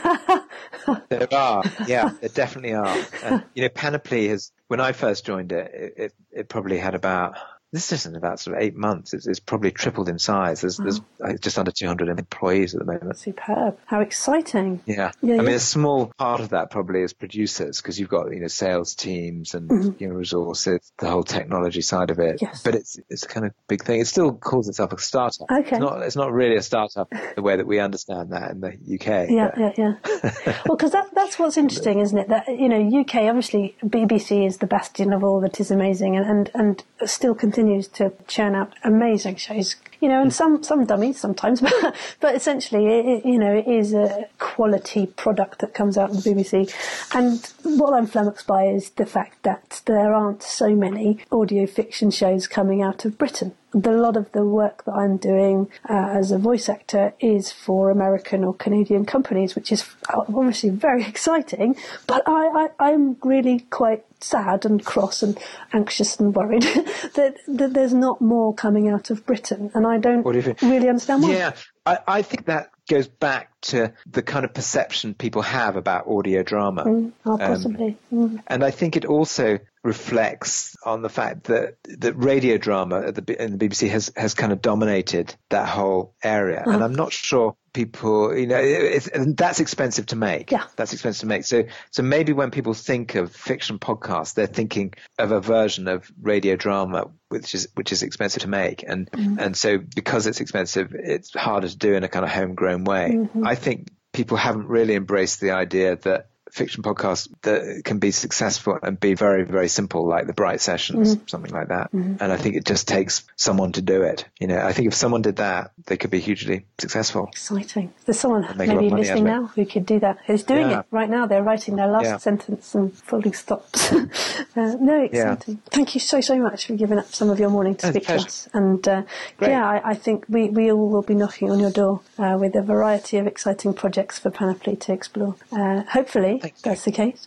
There are, yeah, there definitely are. And, you know, Panoply has, when I first joined it, it, it, it probably had about, this isn't about sort of eight months. It's, it's probably tripled in size. There's, oh. there's like just under two hundred employees at the moment. Superb. How exciting. Yeah. yeah I yeah. mean, a small part of that probably is producers, because you've got, you know, sales teams and, mm-hmm. you know, resources, the whole technology side of it. Yes. But it's, it's a kind of big thing. It still calls itself a startup. Okay. It's not, it's not really a startup the way that we understand that in the U K. Yeah, but. yeah, yeah. Well, because that, that's what's interesting, isn't it? That, you know, U K, obviously, B B C is the bastion of all that is amazing, and, and, and still continues to churn out amazing shows, you know, and some, some dummies sometimes, but, but essentially, it, you know, it is a quality product that comes out on the B B C. And what I'm flummoxed by is the fact that there aren't so many audio fiction shows coming out of Britain. A lot of the work that I'm doing uh, as a voice actor is for American or Canadian companies, which is obviously very exciting, but I, I, I'm really quite sad and cross and anxious and worried that, that there's not more coming out of Britain, and I don't what do you think? really understand why. Yeah, I, I think that goes back to the kind of perception people have about audio drama. Mm, oh, possibly. Um, mm. And I think it also reflects on the fact that that radio drama at the, in the B B C has, has kind of dominated that whole area. Uh-huh. And I'm not sure people, you know, it's, and that's expensive to make. Yeah. That's expensive to make. So, so maybe when people think of fiction podcasts, they're thinking of a version of radio drama, which is, which is expensive to make. And, mm-hmm. and so because it's expensive, it's harder to do in a kind of homegrown way. Mm-hmm. I think people haven't really embraced the idea that fiction podcasts that can be successful and be very, very simple, like the Bright Sessions, mm-hmm. something like that. Mm-hmm. And I think it just takes someone to do it. You know, I think if someone did that, they could be hugely successful. Exciting. There's someone maybe listening now who could do that, who's doing yeah. it right now. They're writing their last yeah. sentence and fully stops. uh, no, exciting. Yeah. Thank you so, so much for giving up some of your morning to speak to us. And uh, yeah, I, I think we, we all will be knocking on your door uh, with a variety of exciting projects for Panoply to explore. Uh, hopefully, Thanks. That's the case.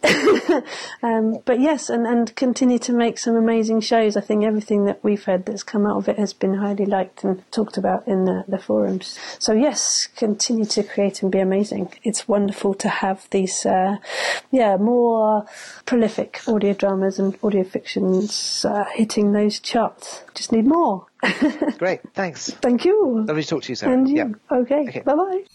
um, but yes, and, and continue to make some amazing shows. I think everything that we've heard that's come out of it has been highly liked and talked about in the, the forums. So yes, continue to create and be amazing. It's wonderful to have these, uh, yeah, more prolific audio dramas and audio fictions uh, hitting those charts. Just need more. Great, thanks. Thank you. Lovely to talk to you, Sarah. And you. Yeah. Okay, okay. Bye-bye.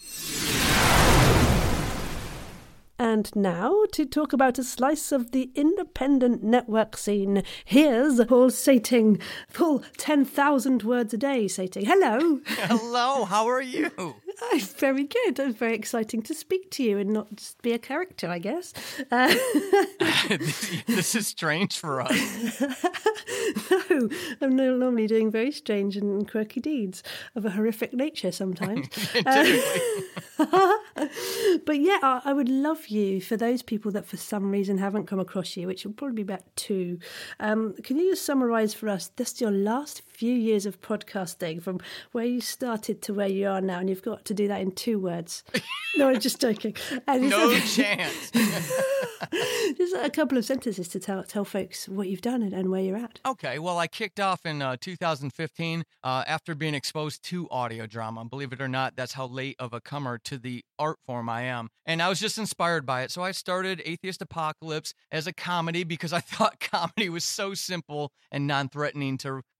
And now, to talk about a slice of the independent network scene, here's Paul Sating. Full ten thousand words a day, Sating. Hello. Hello, how are you? I'm very good. It's very exciting to speak to you and not just be a character, I guess. Uh, this is strange for us. No, I'm normally doing very strange and quirky deeds of a horrific nature sometimes. uh, but yeah, I, I would love you, for those people that for some reason haven't come across you, which will probably be about two, um, can you just summarise for us just your last few years of podcasting, from where you started to where you are now? And you've got to do that in two words. No, I'm just joking. And no chance. Just a couple of sentences to tell tell folks what you've done and, and where you're at. Okay, well, I kicked off in uh, two thousand fifteen uh, after being exposed to audio drama. Believe it or not, that's how late of a comer to the art form I am. And I was just inspired by it. So I started Atheist Apocalypse as a comedy because I thought comedy was so simple and non-threatening to create.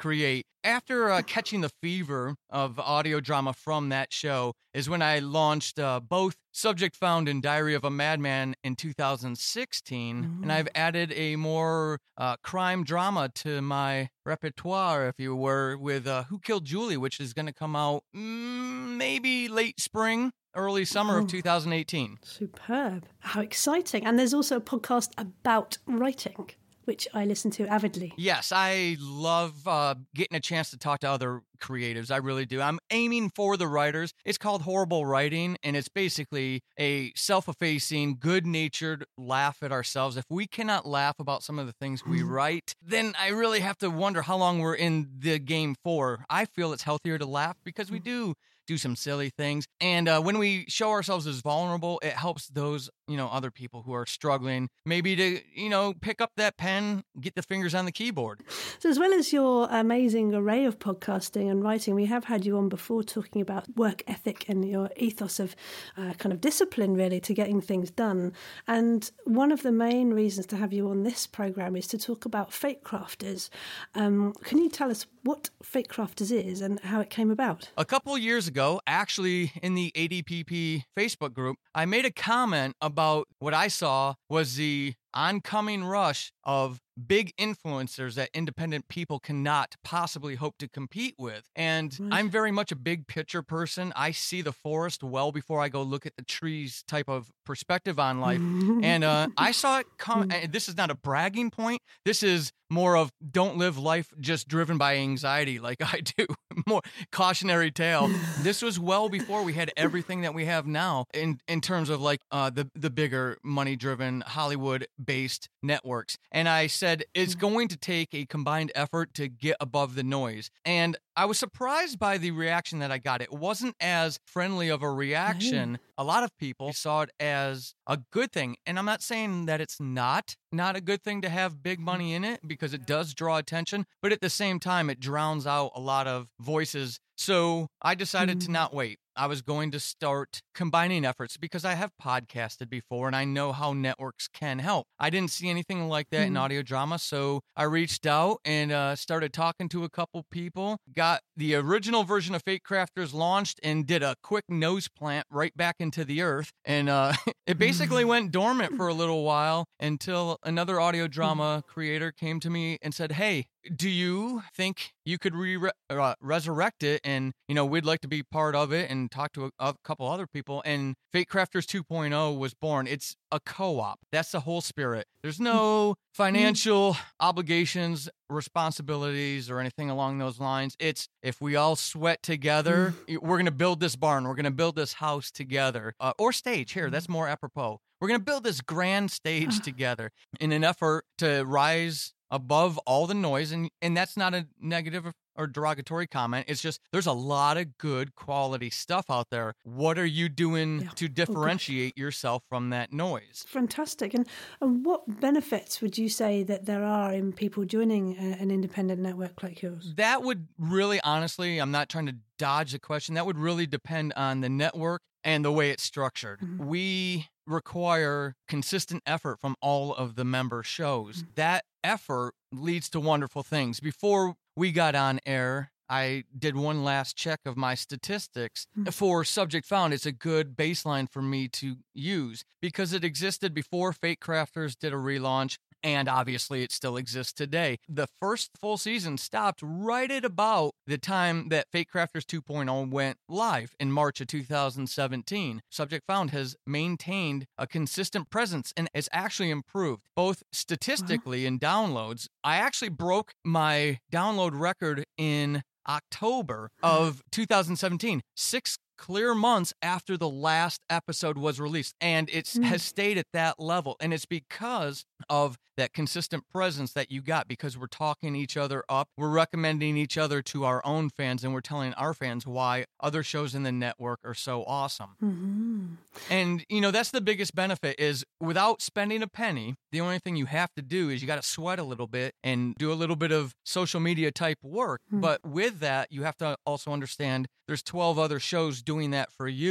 after uh, catching the fever of audio drama from that show is when I launched uh, both Subject Found and Diary of a Madman in two thousand sixteen, mm-hmm. and I've added a more uh, crime drama to my repertoire, if you were, with uh, Who Killed Julie, which is going to come out mm, maybe late spring, early summer oh, of two thousand eighteen. Superb. How exciting. And there's also a podcast about writing, which I listen to avidly. Yes, I love uh, getting a chance to talk to other creatives. I really do. I'm aiming for the writers. It's called Horrible Writing, and it's basically a self-effacing, good-natured laugh at ourselves. If we cannot laugh about some of the things we write, then I really have to wonder how long we're in the game for. I feel it's healthier to laugh because we do do some silly things. And uh, when we show ourselves as vulnerable, it helps those, you know, other people who are struggling maybe to, you know, pick up that pen, get the fingers on the keyboard. So as well as your amazing array of podcasting and writing, we have had you on before talking about work ethic and your ethos of uh, kind of discipline, really, to getting things done. And one of the main reasons to have you on this programme is to talk about Fate Crafters. Um, can you tell us what Fate Crafters is and how it came about? A couple of years ago, actually in the A D P P Facebook group, I made a comment about what I saw was the oncoming rush of big influencers that independent people cannot possibly hope to compete with. And right. I'm very much a big picture person. I see the forest well before I go look at the trees type of perspective on life. and uh, I saw it come. And this is not a bragging point. This is more of don't live life just driven by anxiety like I do. More cautionary tale. This was well before we had everything that we have now in, in terms of like uh, the, the bigger money driven Hollywood based networks. And I said, it's going to take a combined effort to get above the noise. And I was surprised by the reaction that I got. It wasn't as friendly of a reaction. Right. A lot of people saw it as a good thing. And I'm not saying that it's not, not a good thing to have big money in it because it does draw attention. But at the same time, it drowns out a lot of voices. So I decided mm-hmm. to not wait. I was going to start combining efforts because I have podcasted before and I know how networks can help. I didn't see anything like that mm. in audio drama, so I reached out and uh, started talking to a couple people, got the original version of Fate Crafters launched and did a quick nose plant right back into the earth. And uh, it basically went dormant for a little while until another audio drama creator came to me and said, hey, do you think you could re- uh, resurrect it? And, you know, we'd like to be part of it and talk to a, a couple other people. And Fate Crafters two point oh was born. It's a co-op. That's the whole spirit. There's no financial obligations, responsibilities, or anything along those lines. It's if we all sweat together, we're going to build this barn. We're going to build this house together. Uh, or stage. Here, that's more apropos. We're going to build this grand stage together in an effort to rise above all the noise. And, and that's not a negative or derogatory comment. It's just there's a lot of good quality stuff out there. What are you doing yeah. to differentiate okay. yourself from that noise? Fantastic. And, and what benefits would you say that there are in people joining a, an independent network like yours? That would really, honestly, I'm not trying to dodge the question. That would really depend on the network and the way it's structured. Mm-hmm. We require consistent effort from all of the member shows. Mm-hmm. That effort leads to wonderful things. Before we got on air, I did one last check of my statistics. Mm-hmm. For Subject Found, it's a good baseline for me to use because it existed before Fate Crafters did a relaunch, and obviously it still exists today. The first full season stopped right at about the time that Fate Crafters two point oh went live in March of two thousand seventeen. Subject Found has maintained a consistent presence and it's actually improved, both statistically in downloads. I actually broke my download record in October of two thousand seventeen, six clear months after the last episode was released, and it mm. has stayed at that level. And it's because of that consistent presence that you got, because we're talking each other up, we're recommending each other to our own fans, and we're telling our fans why other shows in the network are so awesome. Mm-hmm. And, you know, that's the biggest benefit is without spending a penny, the only thing you have to do is you got to sweat a little bit and do a little bit of social media type work. Mm. But with that, you have to also understand there's twelve other shows doing that for you.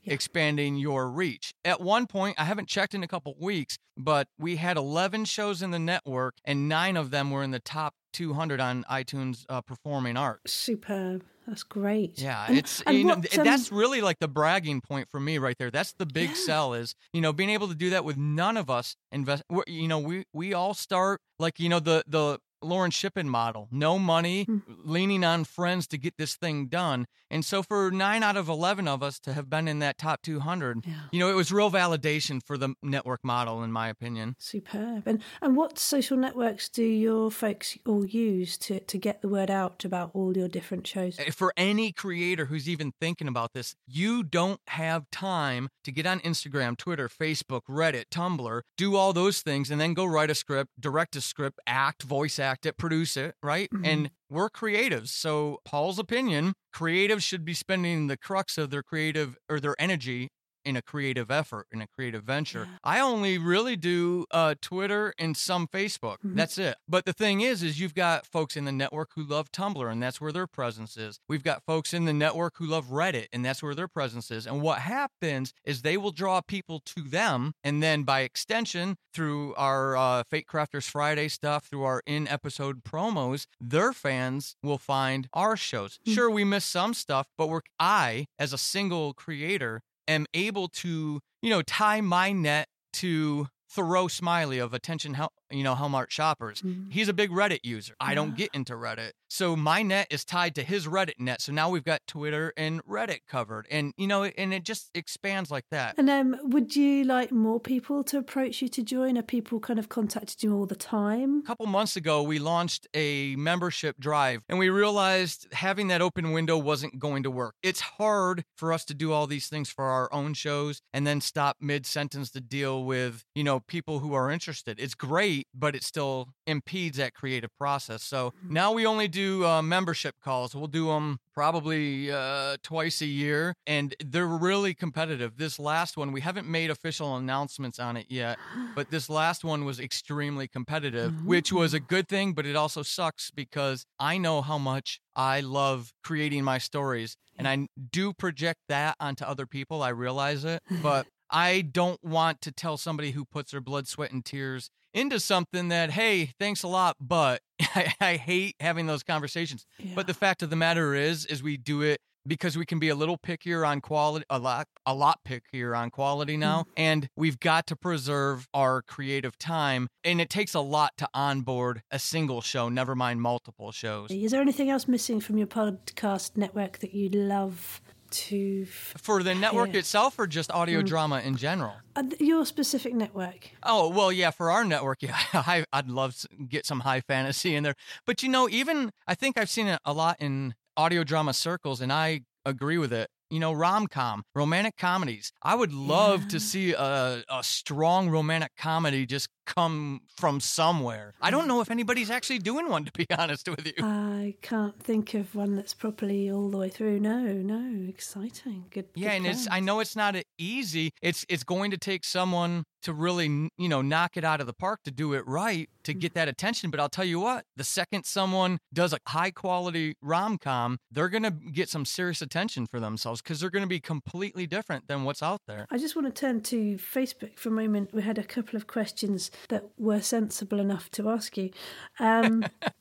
yeah. expanding your reach. At one point, I haven't checked in a couple weeks, but we had eleven shows in the network, and nine of them were in the top two hundred on iTunes uh, performing arts. Superb. That's great. Yeah, and, it's and you know, what, um, that's really like the bragging point for me right there. That's the big yeah. sell is, you know, being able to do that with none of us invest. You know, we we all start like, you know, the the Lauren Shippen model, no money, mm. leaning on friends to get this thing done. And so for nine out of eleven of us to have been in that top two hundred, yeah. you know, it was real validation for the network model, in my opinion. Superb. And and what social networks do your folks all use to, to get the word out about all your different shows? For any creator who's even thinking about this, you don't have time to get on Instagram, Twitter, Facebook, Reddit, Tumblr, do all those things, and then go write a script, direct a script, act, voice act it, produce it, right? Mm-hmm. And we're creatives. So Paul's opinion, creatives should be spending the crux of their creative or their energy in a creative effort, in a creative venture. Yeah. I only really do uh, Twitter and some Facebook. Mm-hmm. That's it. But the thing is, is you've got folks in the network who love Tumblr, and that's where their presence is. We've got folks in the network who love Reddit, and that's where their presence is. And what happens is they will draw people to them, and then by extension, through our uh, Fate Crafters Friday stuff, through our in-episode promos, their fans will find our shows. Mm-hmm. Sure, we miss some stuff, but we're I, as a single creator, am able to, you know, tie my net to Thoreau Smiley of Attention, Hel- you know, Hellmart Shoppers. Mm-hmm. He's a big Reddit user. I yeah. don't get into Reddit. So my net is tied to his Reddit net. So now we've got Twitter and Reddit covered. And, you know, and it just expands like that. And um, would you like more people to approach you to join? Are people kind of contacted you all the time? A couple months ago, we launched a membership drive, and we realized having that open window wasn't going to work. It's hard for us to do all these things for our own shows and then stop mid-sentence to deal with, you know, people who are interested. It's great, but it still impedes that creative process. So now we only do uh, membership calls. We'll do them probably uh, twice a year, and they're really competitive. This last one, we haven't made official announcements on it yet, but this last one was extremely competitive, mm-hmm. which was a good thing, but it also sucks because I know how much I love creating my stories, and I do project that onto other people. I realize it, but I don't want to tell somebody who puts their blood, sweat, and tears into something that, hey, thanks a lot, but I, I hate having those conversations. Yeah. But the fact of the matter is, is we do it because we can be a little pickier on quality, a lot, a lot pickier on quality now. Mm. And we've got to preserve our creative time. And it takes a lot to onboard a single show, never mind multiple shows. Is there anything else missing from your podcast network that you love to f- for the network hear. itself, or just audio mm. drama in general? Uh, your specific network. Oh, well, yeah, for our network, yeah, I, I'd love to get some high fantasy in there. But, you know, even I think I've seen it a lot in audio drama circles, and I agree with it. You know, rom-com, romantic comedies. I would love yeah. to see a, a strong romantic comedy just come from somewhere. I don't know if anybody's actually doing one, to be honest with you. I can't think of one that's properly all the way through. No, no, exciting. Good. Yeah, good and plans. it's I know it's not easy. It's it's going to take someone to really, you know, knock it out of the park to do it right, to get that attention. But I'll tell you what, the second someone does a high quality rom-com, they're going to get some serious attention for themselves because they're going to be completely different than what's out there. I just want to turn to Facebook for a moment. We had a couple of questions that were sensible enough to ask you. Um,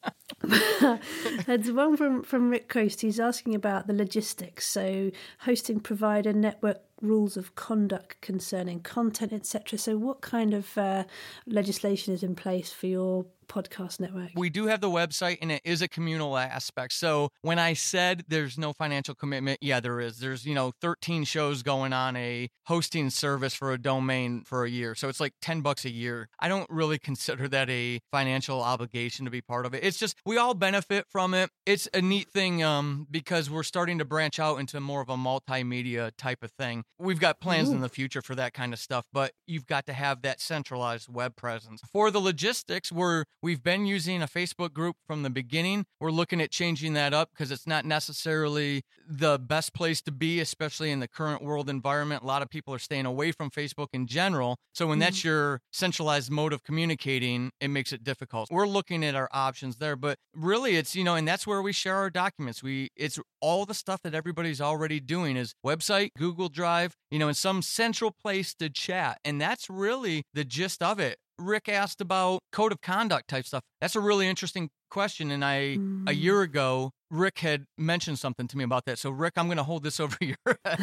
there's one from, from Rick Coast. He's asking about the logistics. So hosting provider, network rules of conduct concerning content, et cetera. So what kind of uh, legislation is in place for your podcast network? We do have the website, and it is a communal aspect. So when I said there's no financial commitment, yeah, there is. There's, you know, thirteen shows going on a hosting service for a domain for a year. So it's like ten bucks a year. I don't really consider that a financial obligation to be part of it. It's just, we all benefit from it. It's a neat thing um, because we're starting to branch out into more of a multimedia type of thing. We've got plans Ooh. in the future for that kind of stuff, but you've got to have that centralized web presence. For the logistics, we're We've been using a Facebook group from the beginning. We're looking at changing that up because it's not necessarily the best place to be, especially in the current world environment. A lot of people are staying away from Facebook in general. So when mm-hmm. that's your centralized mode of communicating, it makes it difficult. We're looking at our options there, but really it's, you know, and that's where we share our documents. We, it's all the stuff that everybody's already doing is website, Google Drive, you know, in some central place to chat. And that's really the gist of it. Rick asked about code of conduct type stuff. That's a really interesting question. And I, mm. a year ago, Rick had mentioned something to me about that. So Rick, I'm going to hold this over your head.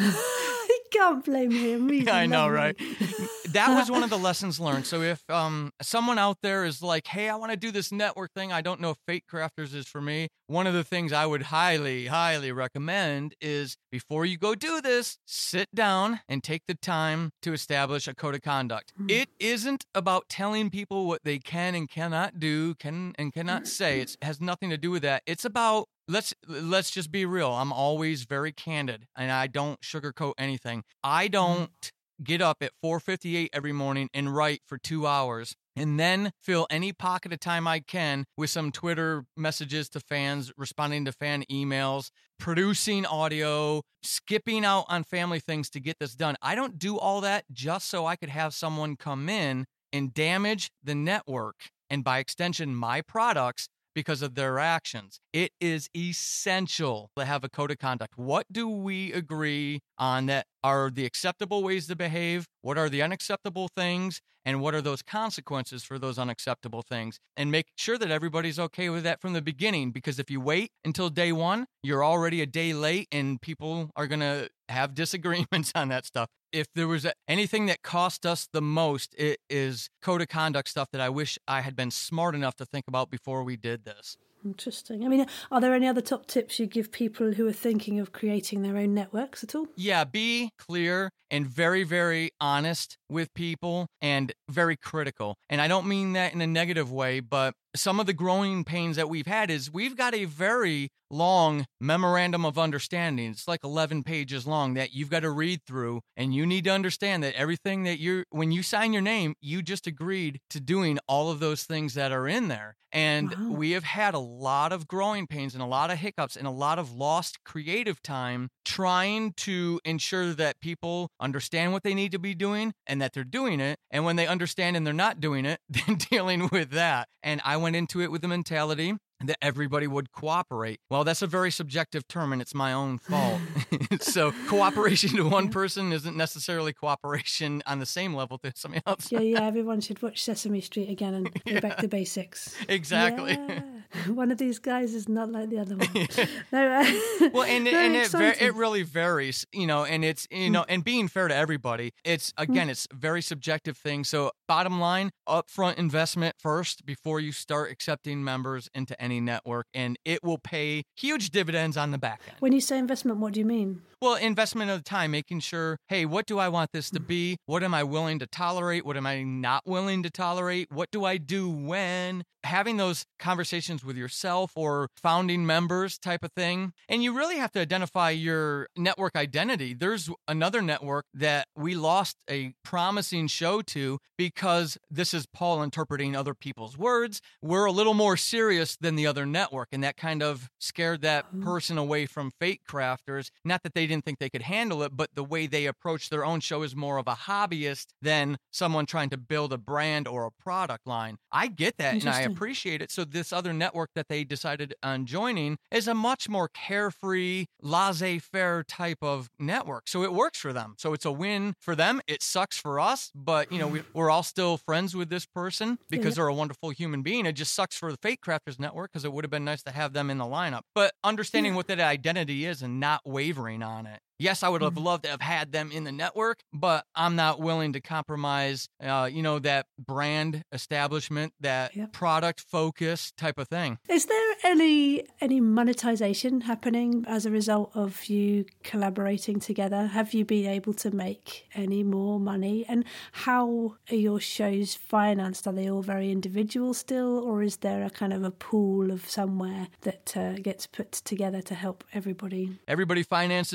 Can't blame him. Yeah, I know, right? That was one of the lessons learned. So if um, someone out there is like, hey, I want to do this network thing, I don't know if Fate Crafters is for me. One of the things I would highly, highly recommend is before you go do this, sit down and take the time to establish a code of conduct. Mm. It isn't about telling people what they can and cannot do, can and cannot say. It's, it has nothing to do with that. It's about Let's let's just be real. I'm always very candid, and I don't sugarcoat anything. I don't get up at four fifty-eight every morning and write for two hours and then fill any pocket of time I can with some Twitter messages to fans, responding to fan emails, producing audio, skipping out on family things to get this done. I don't do all that just so I could have someone come in and damage the network and by extension my products because of their actions. It is essential to have a code of conduct. What do we agree on that are the acceptable ways to behave? What are the unacceptable things? And what are those consequences for those unacceptable things? And make sure that everybody's okay with that from the beginning, because if you wait until day one, you're already a day late and people are going to have disagreements on that stuff. If there was anything that cost us the most, it is code of conduct stuff that I wish I had been smart enough to think about before we did this. Interesting. I mean, are there any other top tips you give people who are thinking of creating their own networks at all? Yeah, be clear and very, very honest with people and very critical. And I don't mean that in a negative way, but some of the growing pains that we've had is we've got a very long memorandum of understanding. It's like eleven pages long that you've got to read through, and you need to understand that everything that you're, when you sign your name, you just agreed to doing all of those things that are in there. And wow. we have had a lot of growing pains and a lot of hiccups and a lot of lost creative time trying to ensure that people understand what they need to be doing and that they're doing it. And when they understand and they're not doing it, then dealing with that. And I went into it with the mentality that everybody would cooperate. Well, that's a very subjective term, and it's my own fault. So cooperation to one person isn't necessarily cooperation on the same level to somebody else. Yeah, yeah, everyone should watch Sesame Street again and go yeah. back to basics. Exactly. Yeah. One of these guys is not like the other one. No, uh, well, and, and it, ver- it really varies, you know, and it's, you know, and being fair to everybody, it's, again, it's a very subjective thing. So bottom line, upfront investment first before you start accepting members into any network, and it will pay huge dividends on the back end. When you say investment, what do you mean? Well, investment of time, making sure, hey, what do I want this to be? What am I willing to tolerate? What am I not willing to tolerate? What do I do when? Having those conversations with yourself or founding members type of thing. And you really have to identify your network identity. There's another network that we lost a promising show to because this is Paul interpreting other people's words. We're a little more serious than the other network, and that kind of scared that person away from Fate Crafters. Not that they didn't think they could handle it, but the way they approach their own show is more of a hobbyist than someone trying to build a brand or a product line. I get that, and I appreciate it. So this other network that they decided on joining is a much more carefree, laissez-faire type of network. So it works for them. So it's a win for them. It sucks for us, but you know we, we're all still friends with this person because yeah. they're a wonderful human being. It just sucks for the Fate Crafters network because it would have been nice to have them in the lineup. But understanding yeah. what that identity is and not wavering on it. Yes, I would have loved to have had them in the network, but I'm not willing to compromise, uh, you know, that brand establishment, that yep. product focus type of thing. Is there any any monetization happening as a result of you collaborating together? Have you been able to make any more money? And how are your shows financed? Are they all very individual still, or is there a kind of a pool of somewhere that uh, gets put together to help everybody? Everybody finances their own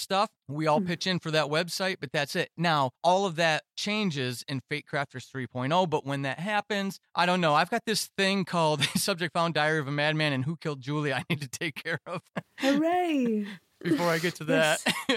stuff. We all pitch in for that website, but that's it. Now, all of that changes in Fate Crafters three point oh, but when that happens, I don't know. I've got this thing called Subject Found Diary of a Madman and Who Killed Julie I need to take care of. Hooray! Before I get to that.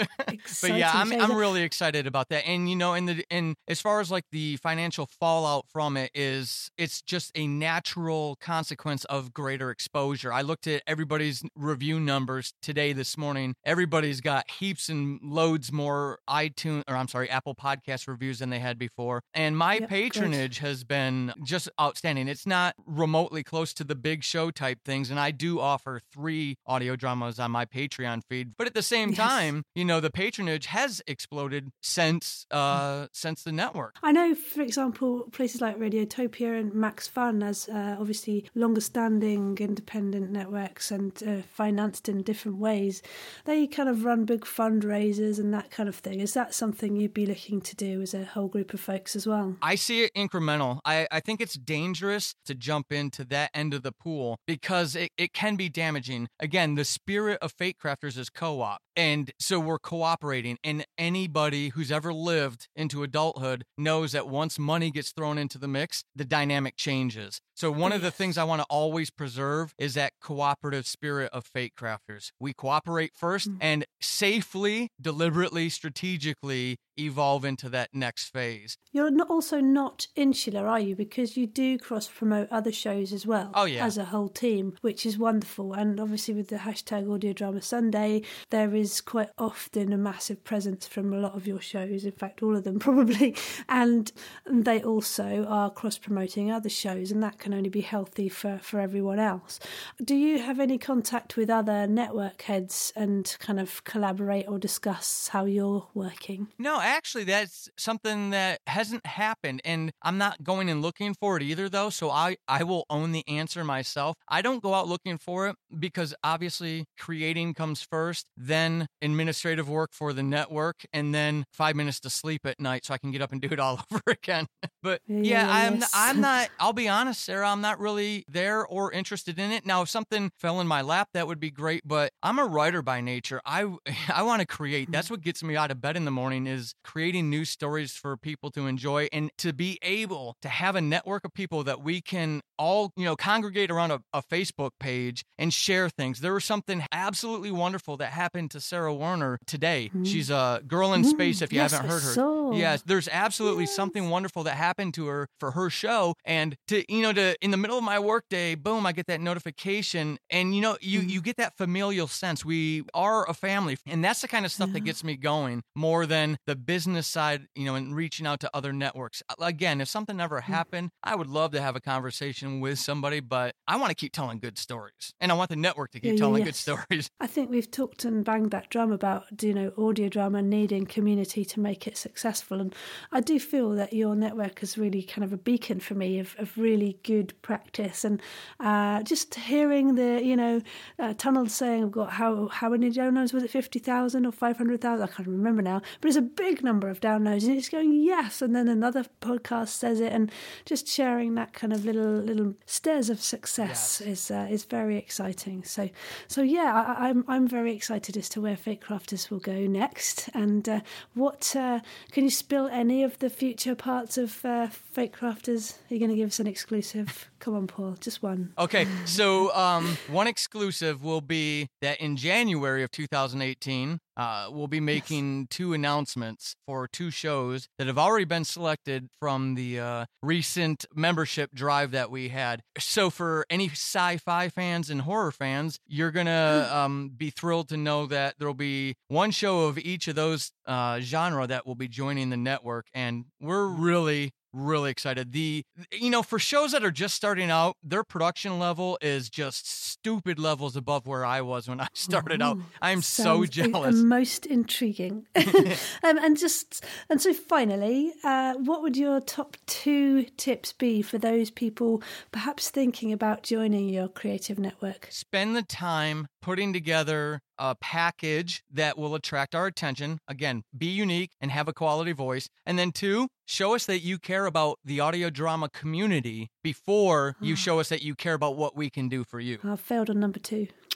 But yeah, I'm I'm really excited about that. And you know, in the in as far as like the financial fallout from it is, it's just a natural consequence of greater exposure. I looked at everybody's review numbers today this morning. Everybody's got heaps and loads more iTunes or I'm sorry, Apple Podcast reviews than they had before. And my yep, patronage good. has been just outstanding. It's not remotely close to the big show type things, and I do offer three audio dramas on my Patreon feed. But at the same yes. time, you know, the patronage has exploded since uh, since the network. I know, for example, places like Radiotopia and Max Fun, as uh, obviously longer-standing independent networks and uh, financed in different ways, they kind of run big fundraisers and that kind of thing. Is that something you'd be looking to do as a whole group of folks as well? I see it incremental. I, I think it's dangerous to jump into that end of the pool because it, it can be damaging. Again, the spirit of Fate Crafters is co-op. And so we're cooperating, and anybody who's ever lived into adulthood knows that once money gets thrown into the mix, the dynamic changes. So one of the things I want to always preserve is that cooperative spirit of Fate Crafters. We cooperate first mm-hmm. and safely, deliberately, strategically evolve into that next phase. You're not also not insular, are you? Because you do cross-promote other shows as well. Oh, yeah. As a whole team, which is wonderful. And obviously with the hashtag Audio Drama Sunday, there is quite often a massive presence from a lot of your shows, in fact, all of them probably. And they also are cross-promoting other shows, and that can only be healthy for, for everyone else. Do you have any contact with other network heads and kind of collaborate or discuss how you're working? No, actually, that's something that hasn't happened, and I'm not going and looking for it either, though, so I, I will own the answer myself. I don't go out looking for it because obviously creating comes first, then administrative work for the network, and then five minutes to sleep at night so I can get up and do it all over again. But yeah, I'm, yes. I'm not, I'll be honest, Sarah, I'm not really there or interested in it. Now, if something fell in my lap, that would be great, but I'm a writer by nature. I, I want to create. That's what gets me out of bed in the morning, is creating news stories for people to enjoy, and to be able to have a network of people that we can all, you know, congregate around a, a Facebook page and share things. There was something absolutely wonderful that happened to Sarah Werner today. Mm. She's a girl in mm. space, if you yes, haven't heard her. So. Yes, there's absolutely yes. something wonderful that happened to her for her show. And to, you know, to in the middle of my workday, boom, I get that notification, and you know, you mm. you get that familial sense. We are a family, and that's the kind of stuff yeah. that gets me going more than the business side, you know, and reaching out to other networks. Again, if something ever happened, I would love to have a conversation with somebody, but I want to keep telling good stories, and I want the network to keep yeah, telling yes. good stories. I think we've talked and banged that drum about, you know, audio drama needing community to make it successful, and I do feel that your network is really kind of a beacon for me of, of really good practice, and uh, just hearing the, you know, uh, Tunnel saying I've got how how many downloads, was it fifty thousand or five hundred thousand? I can't remember now, but it's a big number of downloads, and it's going yes, and then another podcast says it, and just sharing that kind of little little stairs of success yes. is uh, is very exciting. So so yeah, I, I'm I'm very excited as to where Fate Crafters will go next, and uh, what uh, can you spill any of the future parts of uh, Fate Crafters? Are you going to give us an exclusive? Come on, Paul, just one. Okay, so um, one exclusive will be that in January of two thousand eighteen, uh, we'll be making yes. two announcements for two shows that have already been selected from the uh, recent membership drive that we had. So for any sci-fi fans and horror fans, you're going to um, be thrilled to know that there will be one show of each of those uh, genre that will be joining the network, and we're really... really excited. The, you know, for shows that are just starting out, their production level is just stupid levels above where I was when I started Ooh, out. I'm so jealous. Most intriguing. um, and just, and so finally, uh, what would your top two tips be for those people perhaps thinking about joining your creative network? Spend the time putting together a package that will attract our attention. Again, be unique and have a quality voice. And then two, show us that you care about the audio drama community before you show us that you care about what we can do for you. I failed on number two. Oh.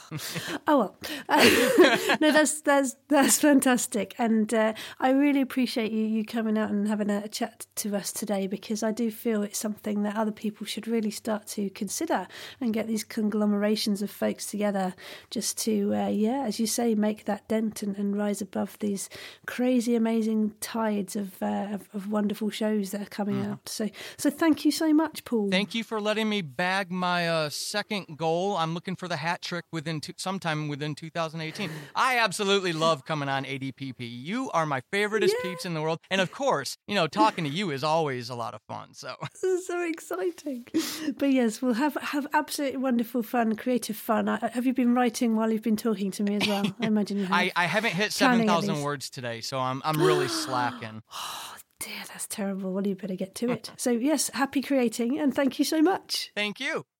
Oh well, uh, no, that's that's that's fantastic, and uh, I really appreciate you you coming out and having a chat to us today, because I do feel it's something that other people should really start to consider and get these conglomerations of folks together, just to uh, yeah, as you say, make that dent and, and rise above these crazy, amazing tides of, uh, of of wonderful shows that are coming mm. out. So so thank you so much, Paul. Thank you for letting me bag my uh, second goal. I'm looking for the hat trick within two, sometime within two thousand eighteen. I absolutely love coming on A D P P. You are my favoriteest yeah. peeps in the world. And of course, you know, talking to you is always a lot of fun. So this is so exciting. But yes, we'll have have absolutely wonderful fun, creative fun. I, have you been writing while you've been talking to me as well? I imagine you have. I, I haven't hit seven thousand words today, so I'm I'm really slacking. Oh dear, that's terrible. Well, you better get to it. So yes, happy creating, and thank you so much. Thank you.